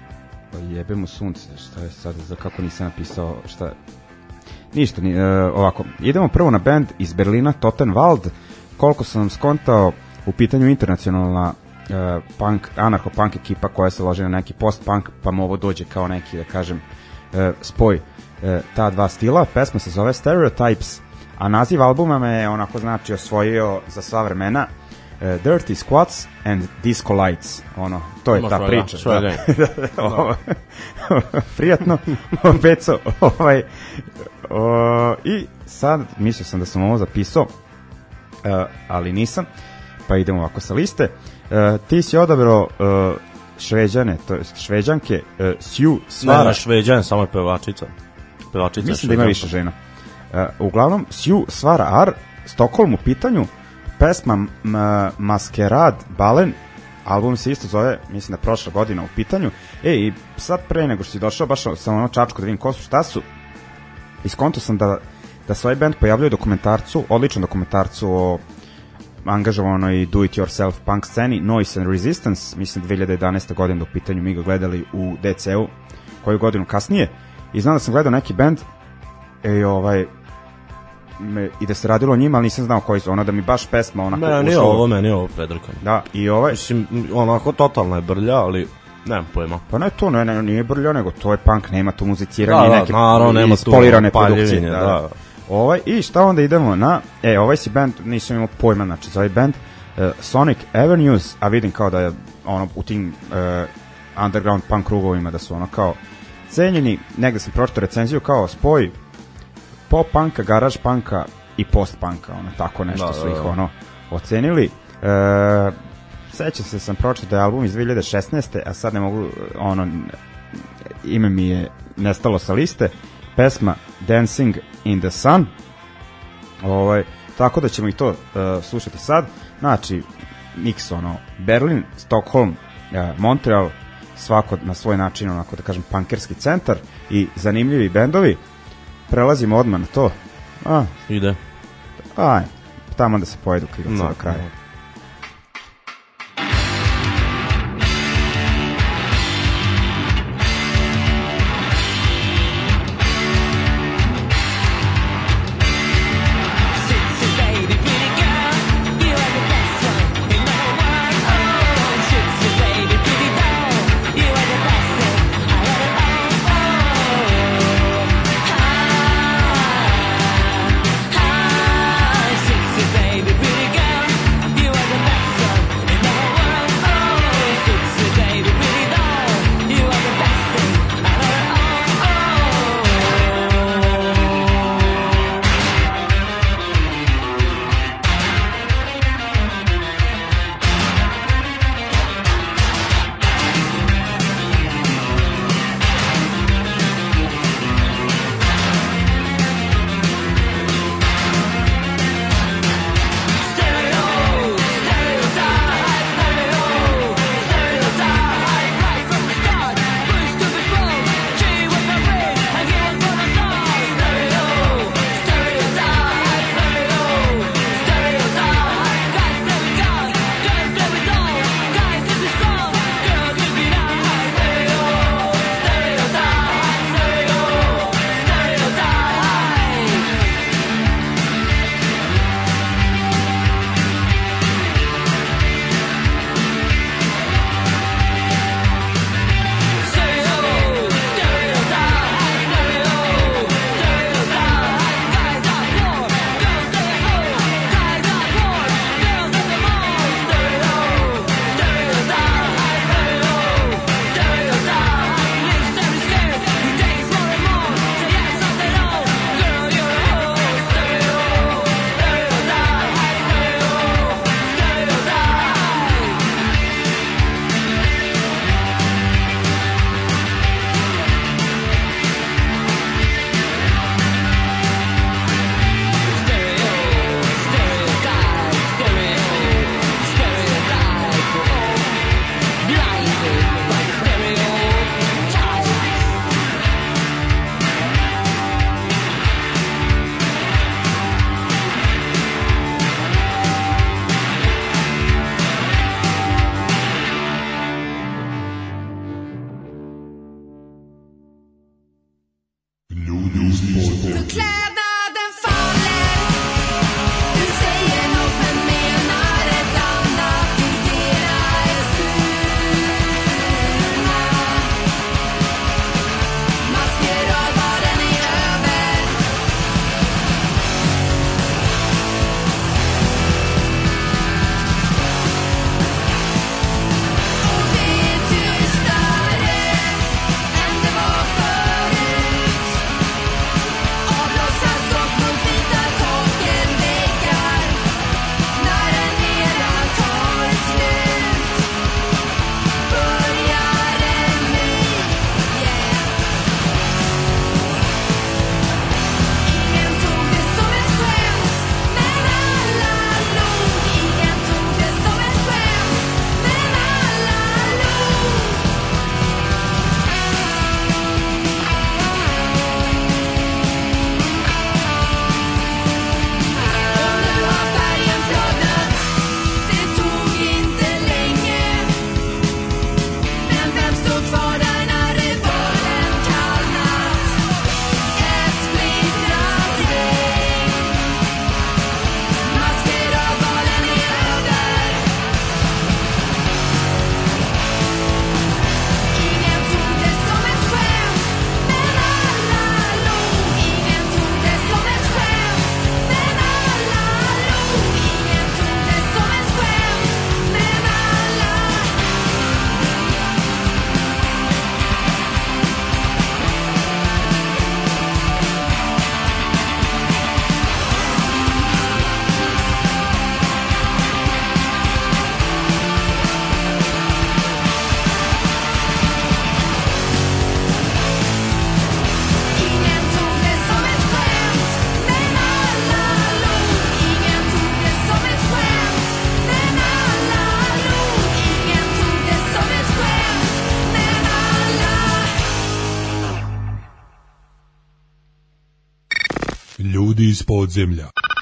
jebe mu sunce, šta je sad, za kako nisam napisao, šta, ništa, ni, e, ovako, idemo prvo na band iz Berlina, Totenwald. Koliko sam skontao, u pitanju internacionalna e, punk, anarcho-punk ekipa koja se loži na neki post-punk, pa mu ovo dođe kao neki, da kažem, e, spoj e, ta dva stila. Pesma se zove Stereotypes, a naziv albuma me je onako, znači, osvojio za sva vremena. Uh, Dirty Squats and Disco Lights, ono, to je ta priča. Da, da. Prijatno, Beco, ovaj, o, i sad mislio sam da sam ovo zapisao, uh, ali nisam, pa idemo ovako sa liste. Uh, ti si odabrao uh, Šveđane, to jest Šveđanke, uh, Sue Svara. Ne, Šveđan, samo je pevačica. pevačica. Mislim da ima više žena. Uh, uglavnom, Sju Svara Ar, Stockholm u pitanju, pesma m, Maskerad Balen, album se isto zove, mislim da prošla godina u pitanju. E, i sad pre nego što si došao, baš sam ono čačku da vidim ko su, šta su, iskonto sam da, da svoj band pojavljuje dokumentarcu, odličan dokumentarcu o angažovanoj do-it-yourself punk sceni, Noise and Resistance, mislim dve hiljade jedanaeste. godine u pitanju, mi ga gledali u D C U koju godinu kasnije, i znam da sam gledao neki band e, ovaj, me, i da se radilo o njima, ali nisam znao koji su, ono da mi baš pesma onako ušla. Meni je ovo, meni je ovo predrkano. Da, i ovaj... Mislim, onako totalna je brlja, ali nemam pojma. Pa ne to, ne, ne, nije brlja, nego to je punk, nema tu muziciranje, da, neke da, naravno, nema tu spolirane produkcije. Da, da. Ovaj, i šta onda idemo na, e, ovaj si band, nisam imao pojma, znači za ovaj band, uh, Sonic Avenues, a vidim kao da je ono u tim uh, underground punk krugovima da su ono kao cenjeni, negde sam pročitao recenziju kao spoj pop punka, garage punka i post punka, ono tako nešto da, su ih da, da. ono ocenili. E, sećam se, sam pročitao da je album iz dve hiljade šesnaeste. a sad ne mogu, ono ime mi je nestalo sa liste, pesma Dancing in the Sun. Ovaj, tako da ćemo i to uh, slušati sad. Znači, mix ono Berlin, Stockholm, uh, Montreal, svako na svoj način, onako da kažem, punkerski centar i zanimljivi bendovi. Prelazimo odmah na to. A, ide. Aj, tamo da se pojedu krivca no, do kraja. No. iz podzemlja.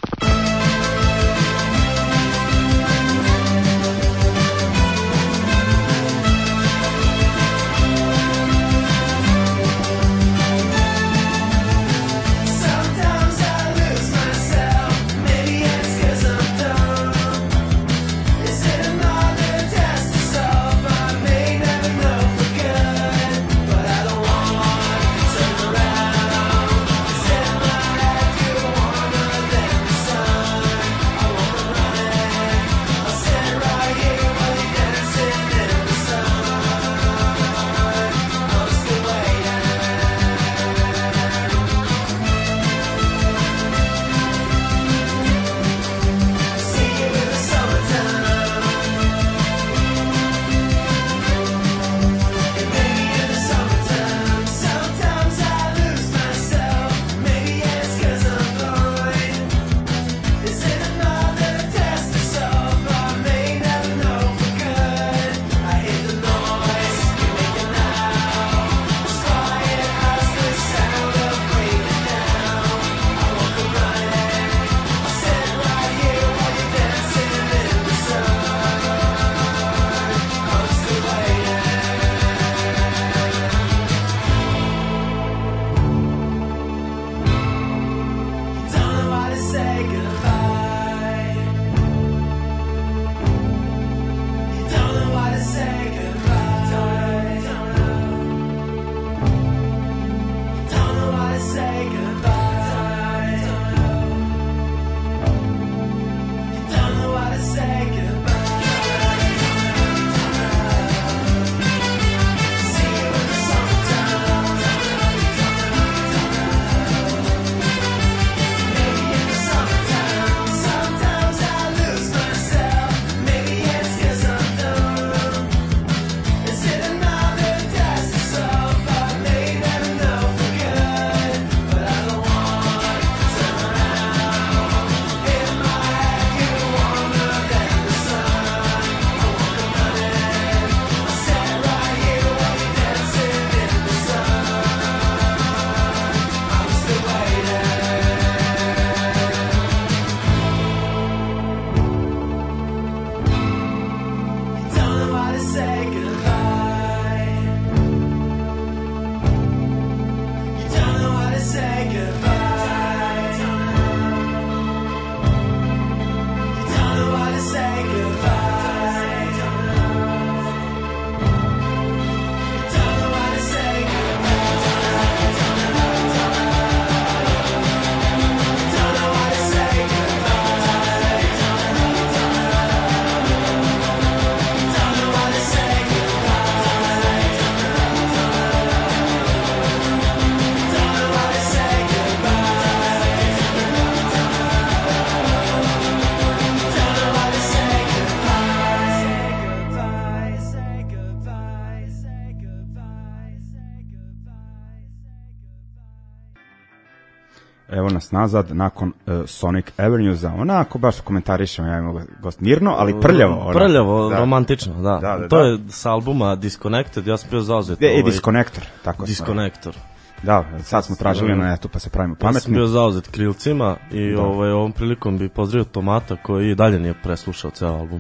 Evo nas nazad nakon uh, Sonic Avenue-za, onako baš komentarišemo, ja imam gost mirno, ali prljavo. Ona, prljavo, da. romantično, da. da, da to da. Je s albuma Disconnected, ja sam bio zauzet. Je, ovaj, Disconnector, tako. Disconnector. Da, sad smo tražili na netu pa se pravimo pametni. Ja sam bio zauzet krilcima i da. ovaj, ovom prilikom bi pozdravio Tomata koji i dalje nije preslušao ceo album.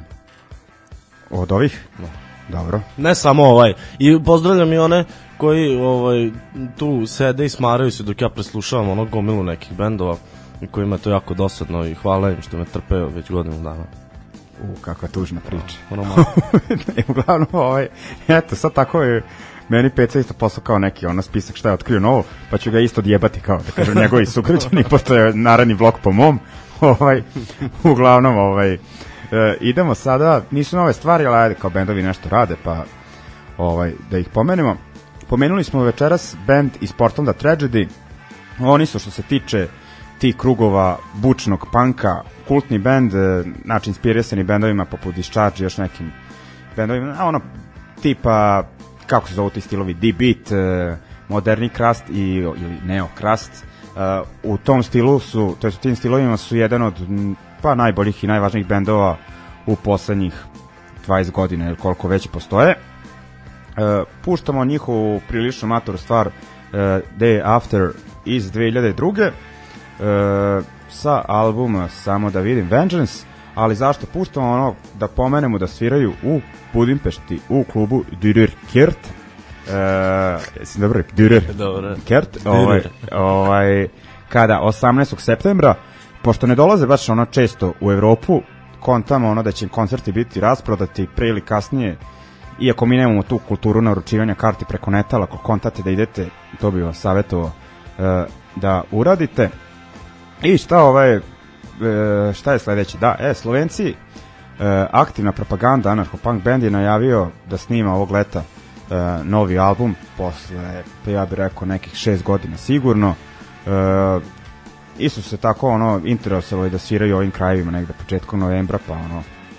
Od ovih? Da. Dobro. Ne samo ovaj. I pozdravljam i one koji ovaj, tu sede i smaraju se dok ja preslušavam ono gomilu nekih bendova i kojima je to jako dosadno i hvala im što me trpeo već godinu dana. U, kakva tužna priča. Ono malo. Uglavnom, ovaj, eto, sad tako je meni Peca isto poslao kao neki ono spisak šta je otkrio novo, pa ću ga isto odjebati kao, da kažem, njegovi sugrađani, pošto je naredni blok po mom. Ovaj, uglavnom, ovaj, e, idemo sada, nisu nove stvari, ali ajde, kao bendovi nešto rade, pa ovaj, da ih pomenemo. Pomenuli smo večeras band iz Portlanda Tragedy. Oni su, što se tiče tih krugova bučnog panka, kultni band, znači inspirisani bendovima poput Discharge, još nekim bendovima, a ono tipa, kako se zovu ti stilovi, D-Beat, moderni crust i, ili neo crust. U tom stilu su, to jest u tim stilovima su jedan od pa najboljih i najvažnijih bendova u poslednjih dvadeset godina ili koliko već postoje. Uh, puštamo njihovu prilično matoru stvar uh, Day After iz dve hiljade druge. Uh, sa albuma, samo da vidim, Vengeance, ali zašto puštamo ono da pomenemo da sviraju u Budimpešti u klubu Dürer Kert. Uh, jesam dobro rekao? Dürer Dobro. Kert. Ovaj, ovaj, kada osamnaestog septembra, pošto ne dolaze baš ono često u Evropu, kontamo ono da će im koncerti biti rasprodati pre ili kasnije, iako mi nemamo tu kulturu naručivanja karti preko neta, ako kontate da idete, to bi vas savjetovao uh, da uradite. I šta ovaj, uh, šta je sledeće? Da, e, Slovenci, uh, aktivna propaganda, Anarcho-punk band je najavio da snima ovog leta uh, novi album, posle, pa ja bih rekao, nekih šest godina sigurno. Uh, isto se tako ono interesovali da sviraju ovim krajevima negde početkom novembra, pa ono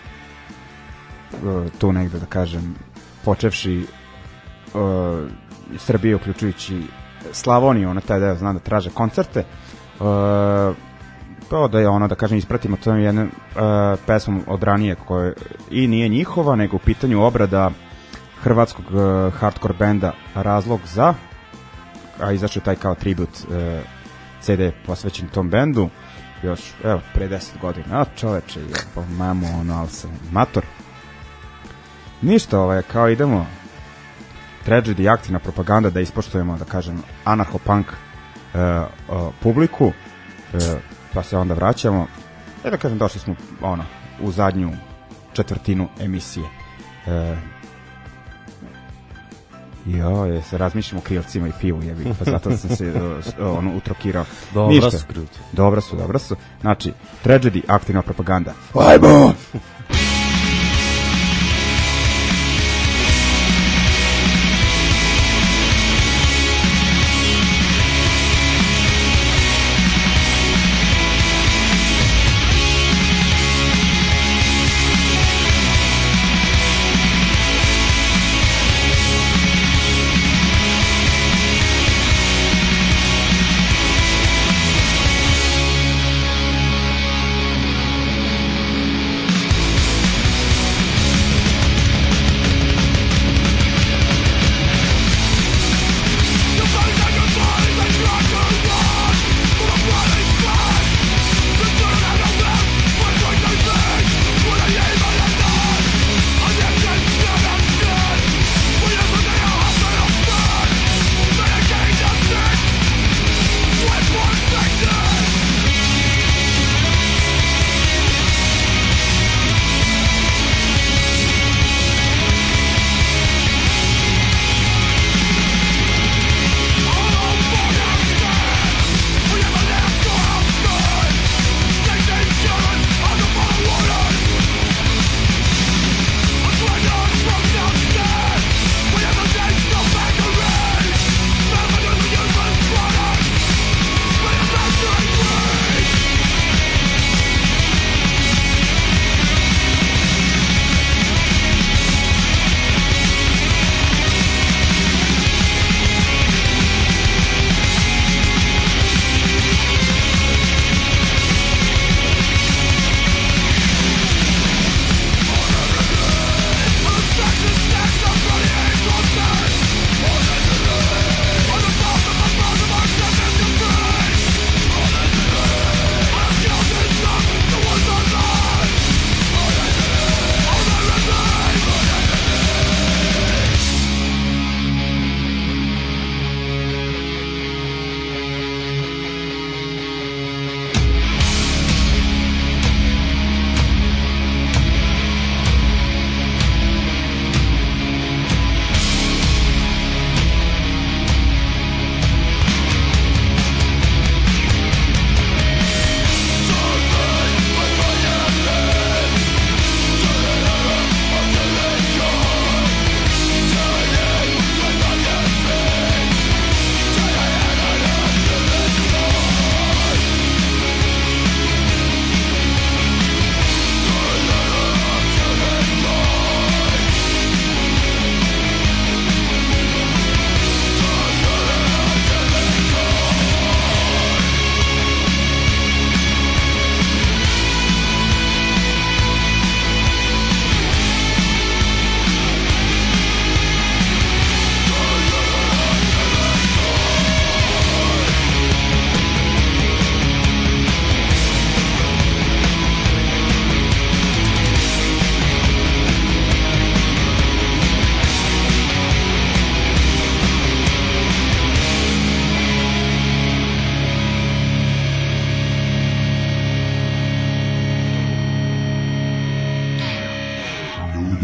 uh, tu negde da kažem počevši uh, Srbije, uključujući Slavoniju, ono taj deo zna da traže koncerte. Uh, to da je ono da kažem ispratimo to je jedna uh, pesma od ranije koja i nije njihova, nego u pitanju obrada hrvatskog uh, hardcore benda Razlog za, a izašao taj kao tribut uh, C D posvećen tom bendu još, evo, pre deset godina. A čoveče, je, po mamu, ono, ali sam mator. Ništa, ovaj, kao idemo Tragedy, aktivna propaganda, da ispoštujemo, da kažem, anarcho-punk uh, uh, publiku, uh, pa se onda vraćamo. E da kažem, došli smo, ono, u zadnju četvrtinu emisije. Uh, Jo, je, se razmišljamo o krilcima i pivu, jebi, pa zato sam se uh, ono, utrokirao. Dobra Ništa. su krilci. Dobra su, dobra su. Znači, Tragedy, aktivna propaganda. Ajmo!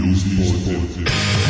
Blues Portal.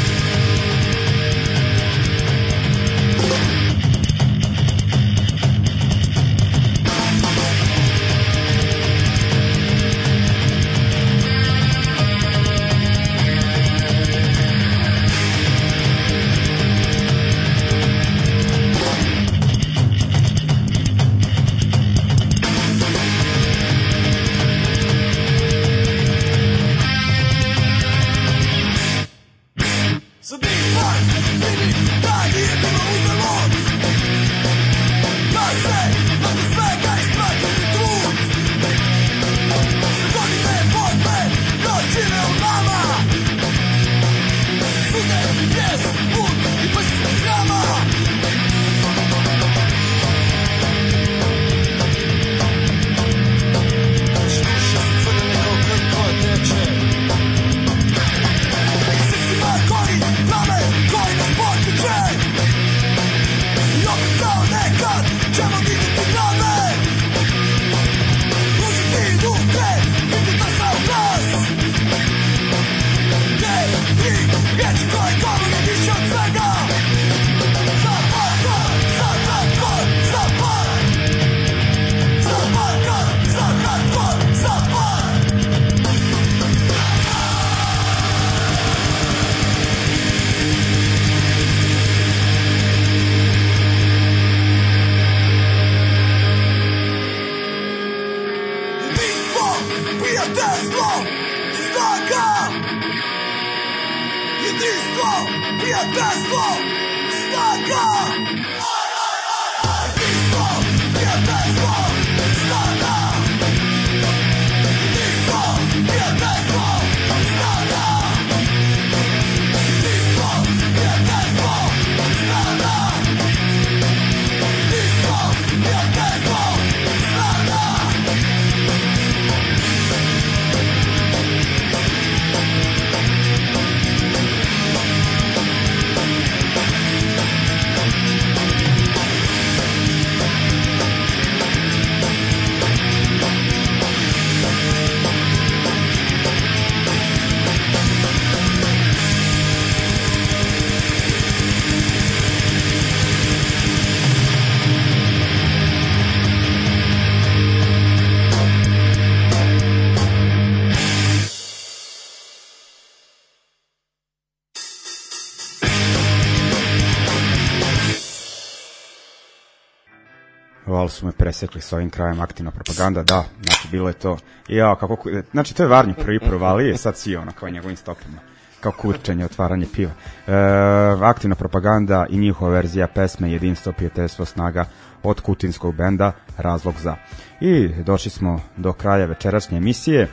Valo su me presekli s ovim krajem Aktivna propaganda, da, znači bilo je to, ja, kako, znači to je Varnji prvi provalije, sad si ono kao njegovim stopama, kao kurčenje, otvaranje piva. E, Aktivna propaganda i njihova verzija pesme Jedinstvo, prijateljstvo, snaga od kutinskog benda Razlog za. I došli smo do kraja večerašnje emisije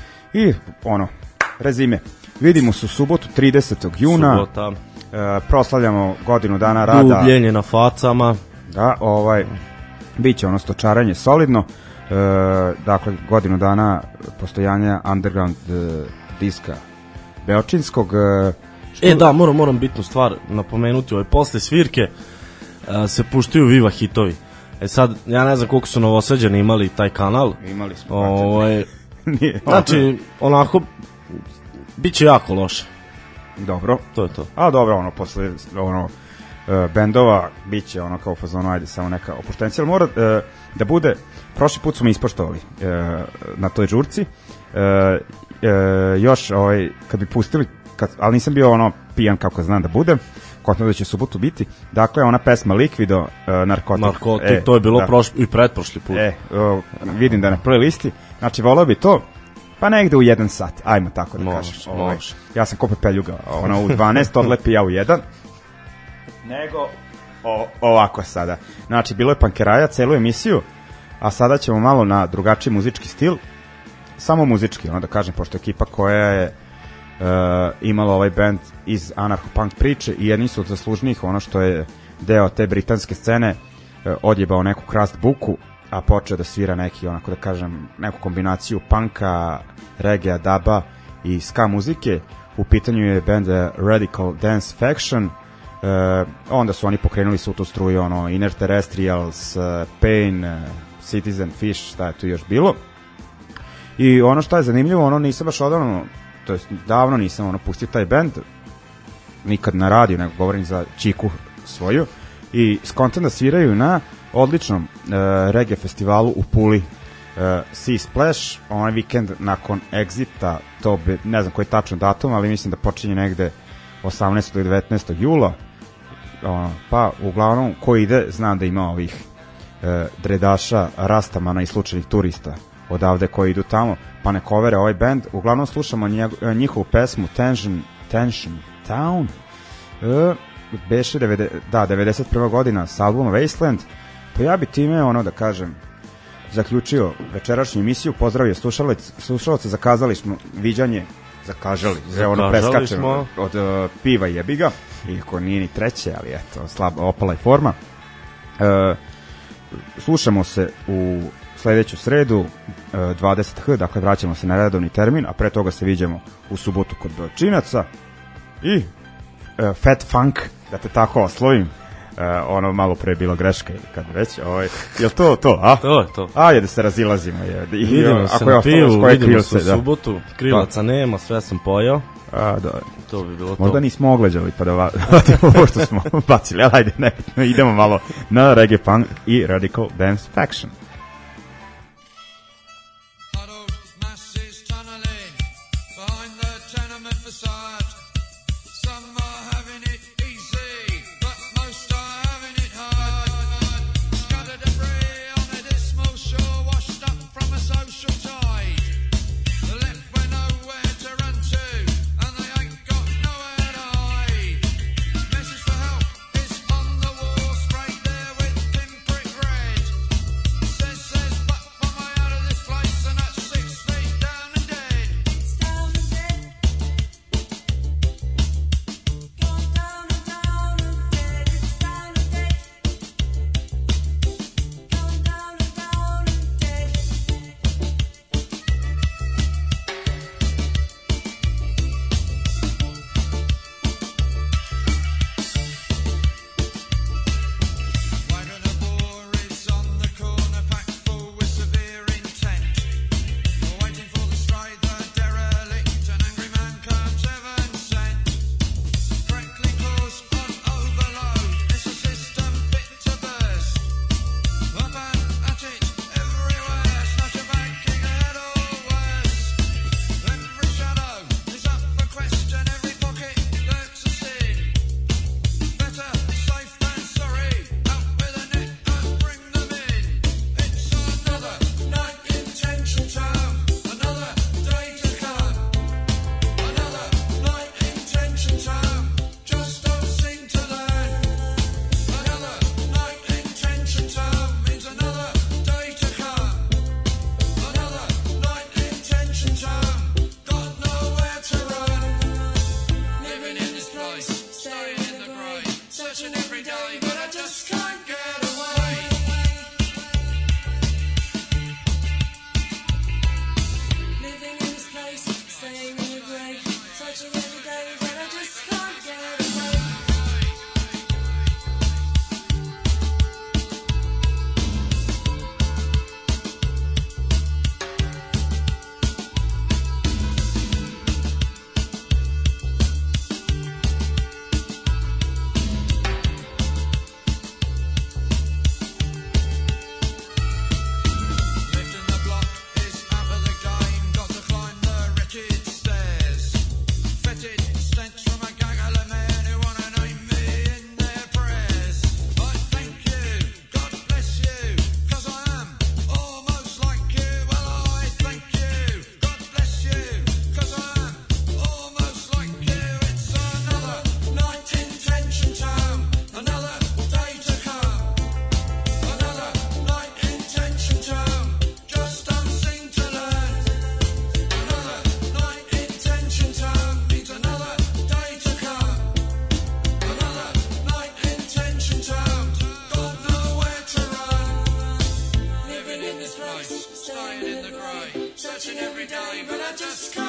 i ono, rezime. Vidimo se u subotu tridesetog juna. Subota. E, proslavljamo godinu dana rada. Ljubljenje na facama. Da, ovaj, biće ono stočaranje solidno. E, dakle, godinu dana postojanja underground e, diska beočinskog. E, što... e da, moram, moram bitnu stvar napomenuti. Ovaj, posle svirke e, se puštaju Viva hitovi. E sad, ja ne znam koliko su Novosađani imali taj kanal. Imali smo. Ovaj, znači, onako, bit će jako loše. Dobro. To je to. A dobro, ono, posle ono, uh, bendova, bit će ono kao fazonu, ajde, samo neka opuštencija, ali mora uh, da bude, prošli put smo ispoštovali uh, na toj žurci, uh, uh, još, ovaj, kad bi pustili, kad, ali nisam bio ono pijan kako znam da budem, kotno da će subotu biti, dakle, ona pesma Likvido, uh, Narkotik. Narkotik, e, to je bilo da. prošli, i pretprošli put. E, uh, vidim da je na prvoj listi, znači, volao bi to, pa negde u jedan sat, ajmo tako da možeš, kažem. Ovaj, možeš. ja sam kope peljuga, ono u dvanaest odlepi ja u jedan. Nego o, ovako sada. Znači, bilo je pankeraja celu emisiju, a sada ćemo malo na drugačiji muzički stil. Samo muzički, ono da kažem, pošto ekipa koja je uh, imala ovaj band iz anarcho-punk priče i jedni su od zaslužnijih, ono što je deo te britanske scene, uh, odjebao neku krast buku, a počeo da svira neki, onako da kažem, neku kombinaciju punka, reggae, daba i ska muzike. U pitanju je band Radical Dance Faction. Uh, onda su oni pokrenuli su tu struju, ono, Inner Terrestrials, uh, Pain, uh, Citizen Fish, šta je tu još bilo. I ono što je zanimljivo, ono, nisam baš odavno to jest davno nisam ono pustio taj band, nikad na radiju, nego govorim za Čiku svoju, i skontam da sviraju na odličnom uh, reggae festivalu u Puli, uh, Sea Splash, onaj vikend nakon Exita, to be, ne znam koji je tačno datum, ali mislim da počinje negde osamnaestog ili devetnaestog jula, uh, pa uglavnom ko ide, znam da ima ovih uh, dredaša, rastamana i slučajnih turista odavde koji idu tamo, pa ne covere ovaj band. Uglavnom slušamo njeg, njihovu pesmu Tension, Tension Town, uh, beše devedeset, da, devedeset prva godina s albuma Wasteland. Pa ja bi time, ono da kažem, zaključio večerašnju emisiju, pozdravio slušalce, zakazali smo viđanje, zakažali, sve ono preskačemo od uh, piva jebiga, iako nije ni treće, ali eto, slab, opala je forma. Uh, slušamo se u sledeću sredu, uh, dvadeset h, dakle vraćamo se na redovni termin, a pre toga se viđemo u subotu kod Činaca i uh, Fat Funk, da te tako oslovim. Uh, ono malo pre je bilo greška kad već, ovaj, jel to to, a? To je to. Ajde da se razilazimo. Je. I, vidimo se na pivu, vidimo se u subotu, krilaca da. Nema, sve sam pojao. A, da. To bi bilo možda to. Možda nismo ogleđali pa da ovo što smo bacili, ali ajde, ne, idemo malo na Reggae Punk i Radical Dance Faction. Searching every day, but I just can't.